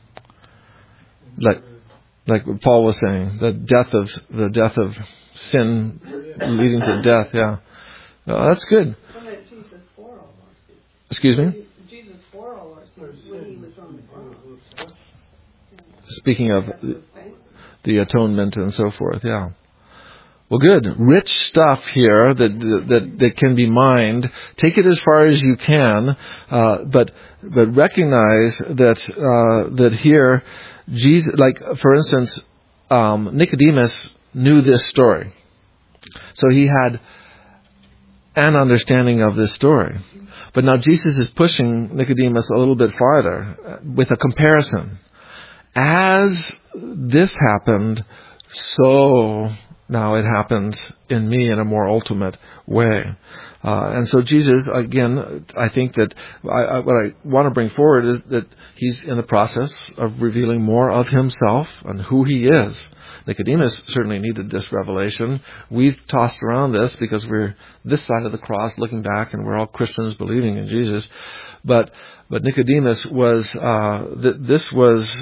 Like what Paul was saying, the death of sin leading to death. Yeah, that's good. Jesus for all our sins. Excuse me. Jesus for all our sins when he was on the cross. Speaking of the atonement and so forth. Yeah. Well, good. Rich stuff here that can be mined. Take it as far as you can, but recognize that here, Jesus, like for instance, Nicodemus knew this story, so he had an understanding of this story. But now Jesus is pushing Nicodemus a little bit farther with a comparison. As this happened, so now it happens in me in a more ultimate way. And so Jesus, again, I think that what I want to bring forward is that he's in the process of revealing more of himself and who he is. Nicodemus certainly needed this revelation. We've tossed around this because we're this side of the cross looking back, and we're all Christians believing in Jesus. But Nicodemus was, this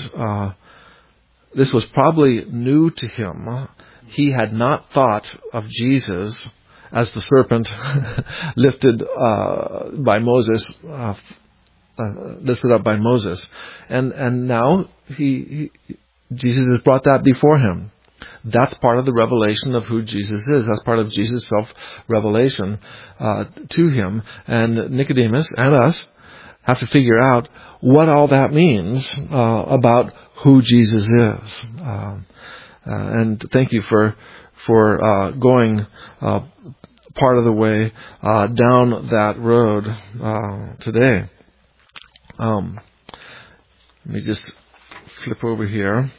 was probably new to him. He had not thought of Jesus as the serpent lifted by Moses, lifted up by Moses, and now Jesus has brought that before him. That's part of the revelation of who Jesus is. That's part of Jesus' self-revelation to him. And Nicodemus and us have to figure out what all that means about who Jesus is. And thank you for going part of the way down that road today. Let me just flip over here.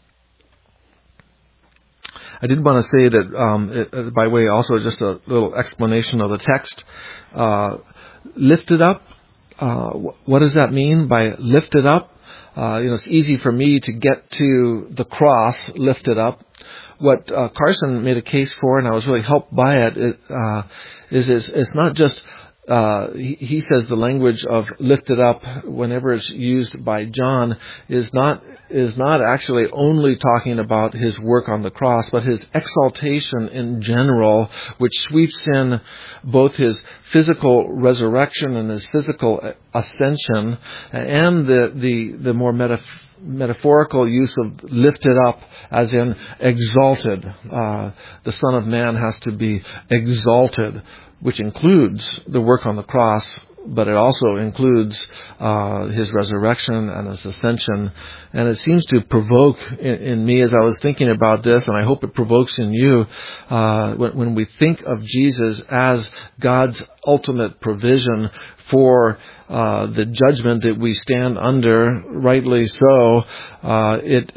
I did want to say that, by way also just a little explanation of the text. Lifted up, what does that mean by lifted up? It's easy for me to get to the cross lifted up. What Carson made a case for, and I was really helped by it, is it's not just, he says the language of lifted up, whenever it's used by John, is not actually only talking about his work on the cross, but his exaltation in general, which sweeps in both his physical resurrection and his physical ascension, and the more metaphorical use of lifted up, as in exalted. The Son of Man has to be exalted, which includes the work on the cross, but it also includes his resurrection and his ascension. And it seems to provoke in me, as I was thinking about this, and I hope it provokes in you, when we think of Jesus as God's ultimate provision for the judgment that we stand under, rightly so, it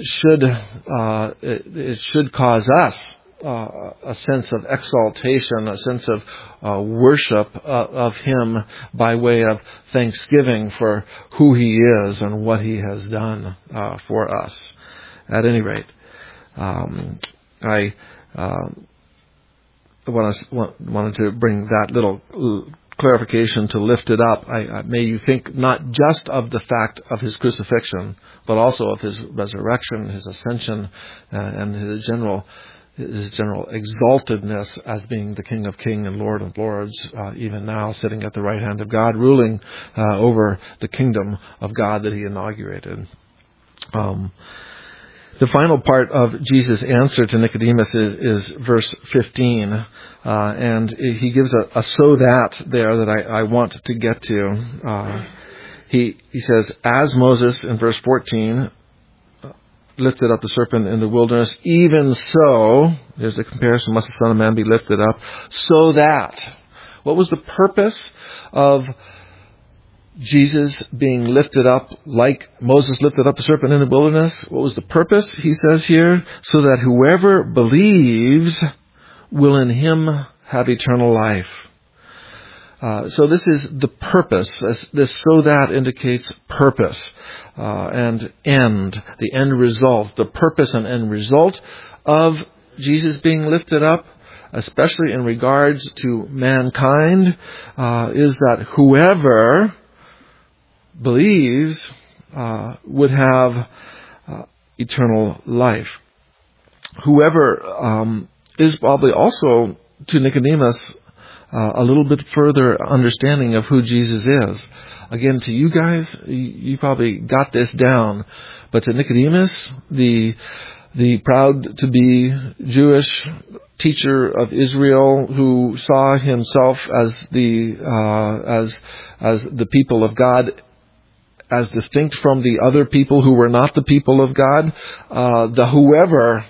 should cause us a sense of exaltation, a sense of worship of Him by way of thanksgiving for who He is and what He has done for us. At any rate, I wanted to bring that little clarification to lift it up. May you think not just of the fact of His crucifixion, but also of His resurrection, His ascension, and His general exaltedness as being the King of Kings and Lord of Lords, even now sitting at the right hand of God, ruling over the kingdom of God that He inaugurated. The final part of Jesus' answer to Nicodemus is verse 15, and he gives a so that there that I want to get to. He says, as Moses in verse 14 lifted up the serpent in the wilderness, even so, there's the comparison, must the Son of Man be lifted up, so that. What was the purpose of Jesus being lifted up like Moses lifted up the serpent in the wilderness? What was the purpose? He says here, so that whoever believes will in Him have eternal life. So this is the purpose. This so that indicates purpose and end, the end result. The purpose and end result of Jesus being lifted up, especially in regards to mankind, is that whoever believes would have eternal life. Whoever is probably also, to Nicodemus, a little bit further understanding of who Jesus is. Again, to you guys, you probably got this down, but to Nicodemus, the proud to be Jewish teacher of Israel, who saw himself as the people of God, as distinct from the other people who were not the people of God, the whoever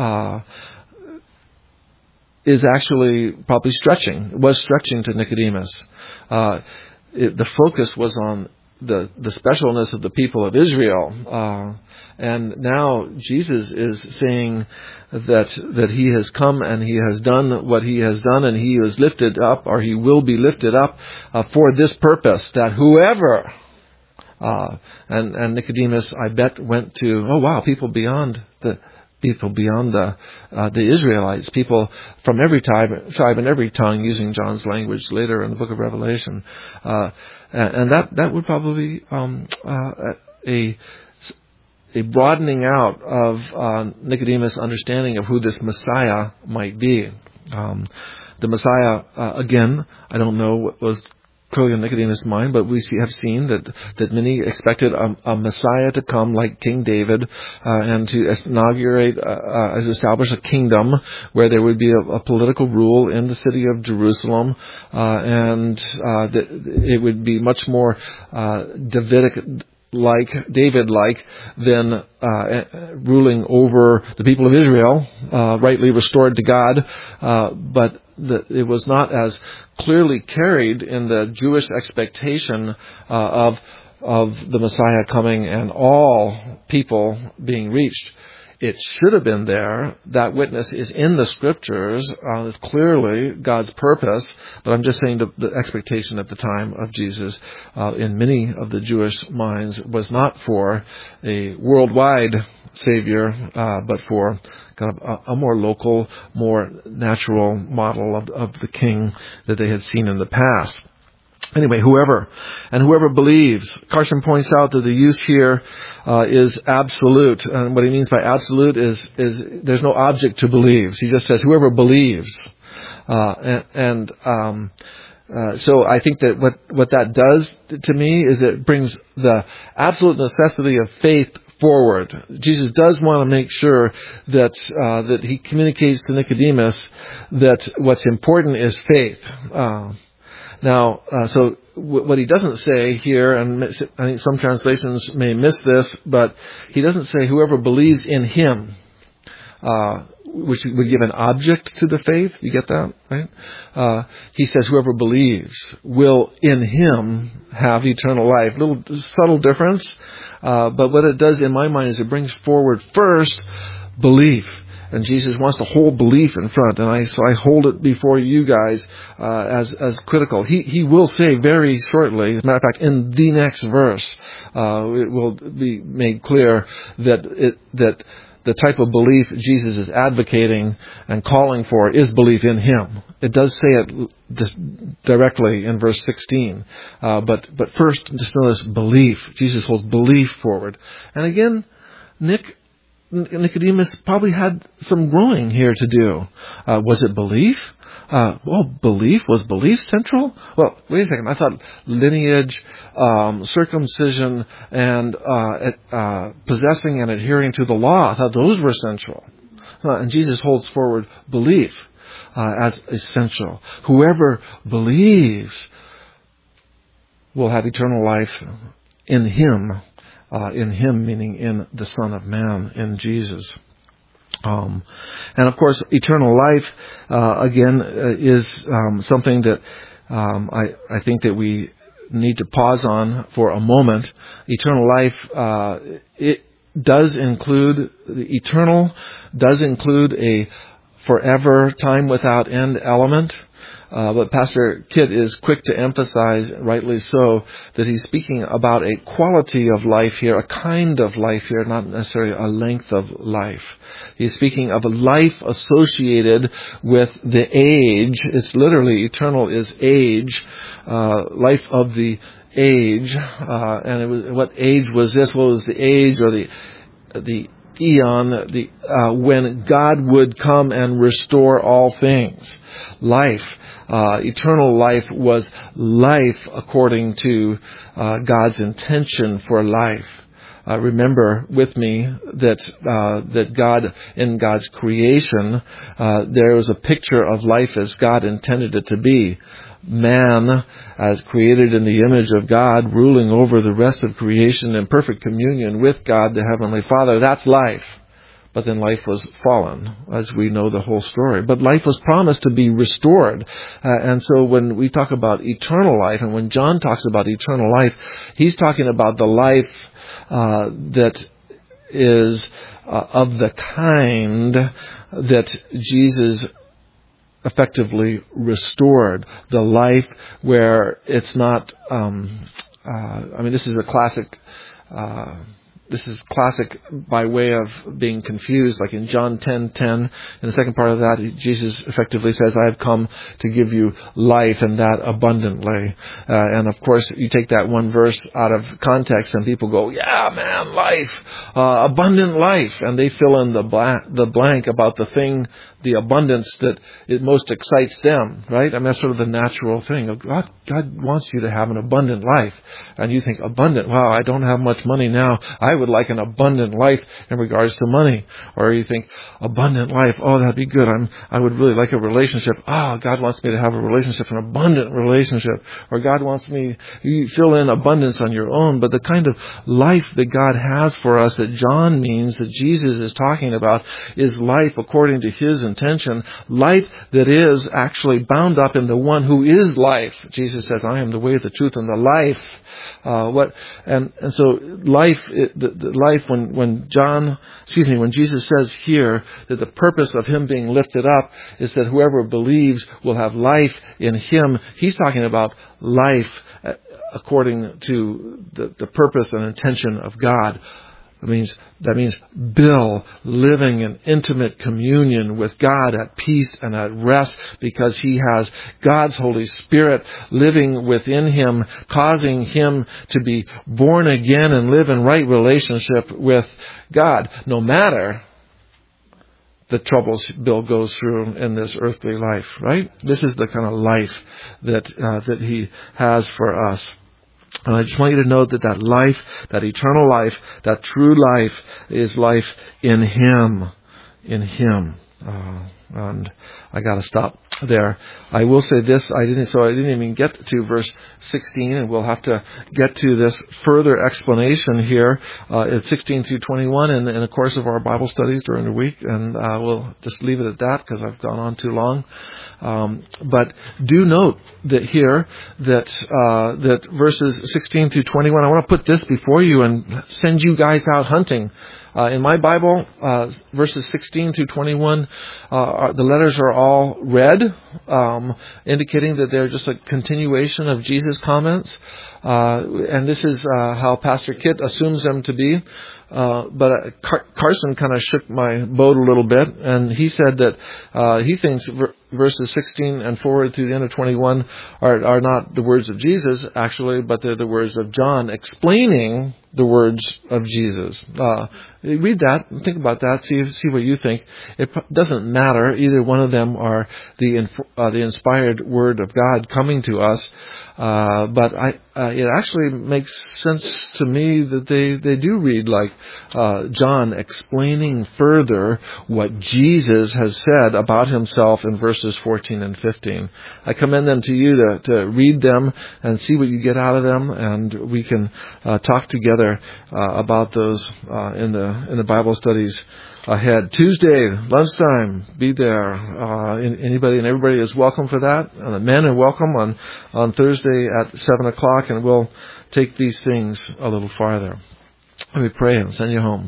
is actually probably was stretching to Nicodemus. The focus was on specialness of the people of Israel. And now Jesus is saying that he has come and he has done what he has done, and he is lifted up, or he will be lifted up for this purpose, that whoever, and Nicodemus, I bet, went to, people beyond the Israelites, people from every tribe and every tongue, using John's language later in the book of Revelation. And that would probably a broadening out of Nicodemus' understanding of who this Messiah might be. The Messiah, again, I don't know what was clearly in Nicodemus' mind, but we have seen that many expected a Messiah to come like King David, and to inaugurate, to establish a kingdom where there would be a political rule in the city of Jerusalem, and that it would be much more David-like than ruling over the people of Israel, rightly restored to God, but it was not as clearly carried in the Jewish expectation of the Messiah coming and all people being reached. It should have been there. That witness is in the Scriptures. It's clearly God's purpose. But I'm just saying the expectation at the time of Jesus in many of the Jewish minds was not for a worldwide Savior, but for kind of a more local, more natural model of the King that they had seen in the past. Anyway, whoever believes. Carson points out that the use here is absolute, and what he means by absolute is there's no object to believe. He just says whoever believes, so I think that what that does to me is it brings the absolute necessity of faith forward. Jesus does want to make sure that he communicates to Nicodemus that what's important is faith. So what he doesn't say here, and I think some translations may miss this, but he doesn't say whoever believes in him, which would give an object to the faith. You get that, right? He says whoever believes will in him have eternal life. Little subtle difference, but what it does in my mind is it brings forward first belief. And Jesus wants to hold belief in front, and so I hold it before you guys as critical. He will say very shortly, as a matter of fact, in the next verse, it will be made clear that the type of belief Jesus is advocating and calling for is belief in Him. It does say it directly in verse 16, but first, just notice belief. Jesus holds belief forward, and again, Nicodemus probably had some growing here to do. Was it belief? Belief? Was belief central? Well, wait a second. I thought lineage, circumcision, and possessing and adhering to the law, I thought those were central. And Jesus holds forward belief as essential. Whoever believes will have eternal life in Him. In Him, meaning in the Son of Man, in Jesus. And of course, eternal life, again, is something that I think that we need to pause on for a moment. Eternal life, it does include, the eternal does include a forever, time without end element. But Pastor Kit is quick to emphasize, rightly so, that he's speaking about a quality of life here, a kind of life here, not necessarily a length of life. He's speaking of a life associated with the age. It's literally, eternal is age, life of the age. And it was, what age was this? What was the age or the eon, when God would come and restore all things? Life. Eternal life was life according to God's intention for life. Remember with me that God, in God's creation, there was a picture of life as God intended it to be. Man, as created in the image of God, ruling over the rest of creation in perfect communion with God, the Heavenly Father. That's life. but then life was fallen, as we know the whole story. But life was promised to be restored. And so when we talk about eternal life, and when John talks about eternal life, he's talking about the life that is of the kind that Jesus effectively restored. The life where it's not, this is a classic, this is classic by way of being confused. Like in John 10:10, in the second part of that, Jesus effectively says, I have come to give you life and that abundantly. And of course, you take that one verse out of context and people go, yeah, man, life, abundant life. And they fill in the blank about the thing, the abundance that it most excites them, right? I mean, that's sort of the natural thing. God wants you to have an abundant life. And you think, abundant? Wow, I don't have much money now. I would like an abundant life in regards to money. Or you think, abundant life, oh, that'd be good. I would really like a relationship. God wants me to have a relationship, an abundant relationship. Or God wants me, you fill in abundance on your own. But the kind of life that God has for us that John means, that Jesus is talking about, is life according to His intention. Life that is actually bound up in the one who is life. Jesus says, I am the way, the truth, and the life. So life, the life when Jesus says here that the purpose of Him being lifted up is that whoever believes will have life in Him. He's talking about life according to the purpose and intention of God. That means Bill living in intimate communion with God at peace and at rest because he has God's Holy Spirit living within him, causing him to be born again and live in right relationship with God, no matter the troubles Bill goes through in this earthly life, right? This is the kind of life that he has for us. And I just want you to know that life, that eternal life, that true life is life in Him. In Him. And I got to stop there. I will say this, I didn't even get to verse 16, and we'll have to get to this further explanation here at 16 through 21 in the course of our Bible studies during the week, and we'll just leave it at that because I've gone on too long. But do note that here that verses 16 through 21, I want to put this before you and send you guys out hunting. In my Bible, verses 16 through 21, the letters are all red, indicating that they're just a continuation of Jesus' comments. And this is how Pastor Kit assumes them to be. But Carson kind of shook my boat a little bit, and he said that he thinks verses 16 and forward through the end of 21 are not the words of Jesus, actually, but they're the words of John explaining the words of Jesus. Read that, think about that, see what you think. It doesn't matter. Either one of them are the inspired word of God coming to us. But it actually makes sense to me that they do read like John explaining further what Jesus has said about himself in verses 14 and 15. I commend them to you to read them and see what you get out of them, and we can talk together about those in the Bible studies ahead. Tuesday, lunchtime, be there. Anybody and everybody is welcome for that. The men are welcome on Thursday at 7 o'clock, and we'll take these things a little farther. Let me pray and send you home.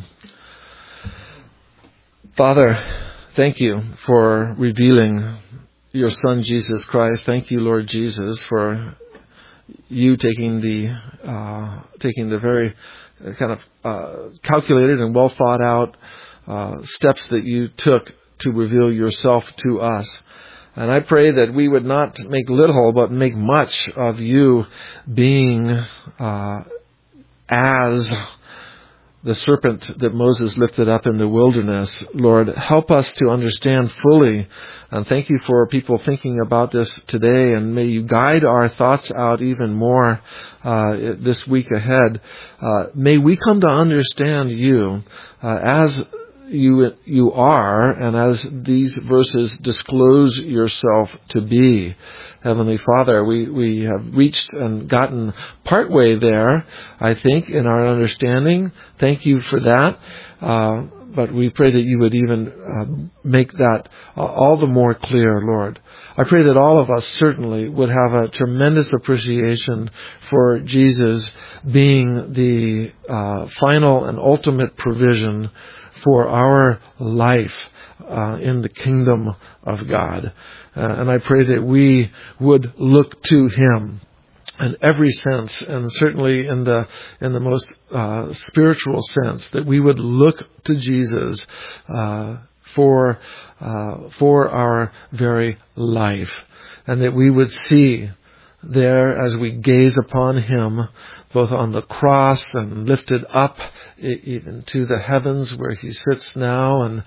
Father, thank you for revealing your Son, Jesus Christ. Thank you, Lord Jesus, for you taking the very kind of calculated and well thought out steps that you took to reveal yourself to us. And I pray that we would not make little but make much of you being as the serpent that Moses lifted up in the wilderness. Lord, help us to understand fully. And thank you for people thinking about this today. And may you guide our thoughts out even more this week ahead. May we come to understand you as you are, and as these verses disclose yourself to be. Heavenly Father, we have reached and gotten partway there, I think, in our understanding. Thank you for that. But we pray that you would even make that all the more clear, Lord. I pray that all of us certainly would have a tremendous appreciation for Jesus being the final and ultimate provision for our life in the kingdom of God. And I pray that we would look to Him in every sense, and certainly in the most spiritual sense, that we would look to Jesus for our very life, and that we would see there as we gaze upon Him, both on the cross and lifted up even to the heavens where He sits now, and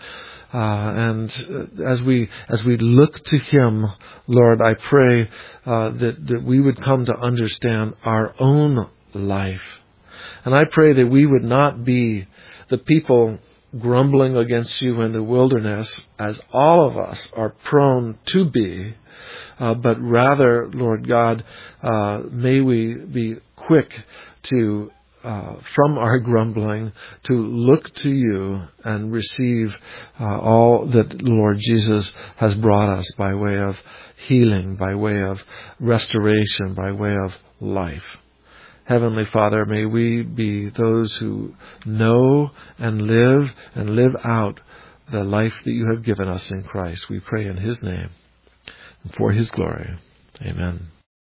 as we look to Him, Lord, I pray that we would come to understand our own life. And I pray that we would not be the people grumbling against you in the wilderness, as all of us are prone to be, but rather, Lord God, may we be quick to from our grumbling to look to you and receive all that Lord Jesus has brought us by way of healing, by way of restoration, by way of life. Heavenly Father, may we be those who know and live out the life that you have given us in Christ. We pray in His name and for His glory. Amen.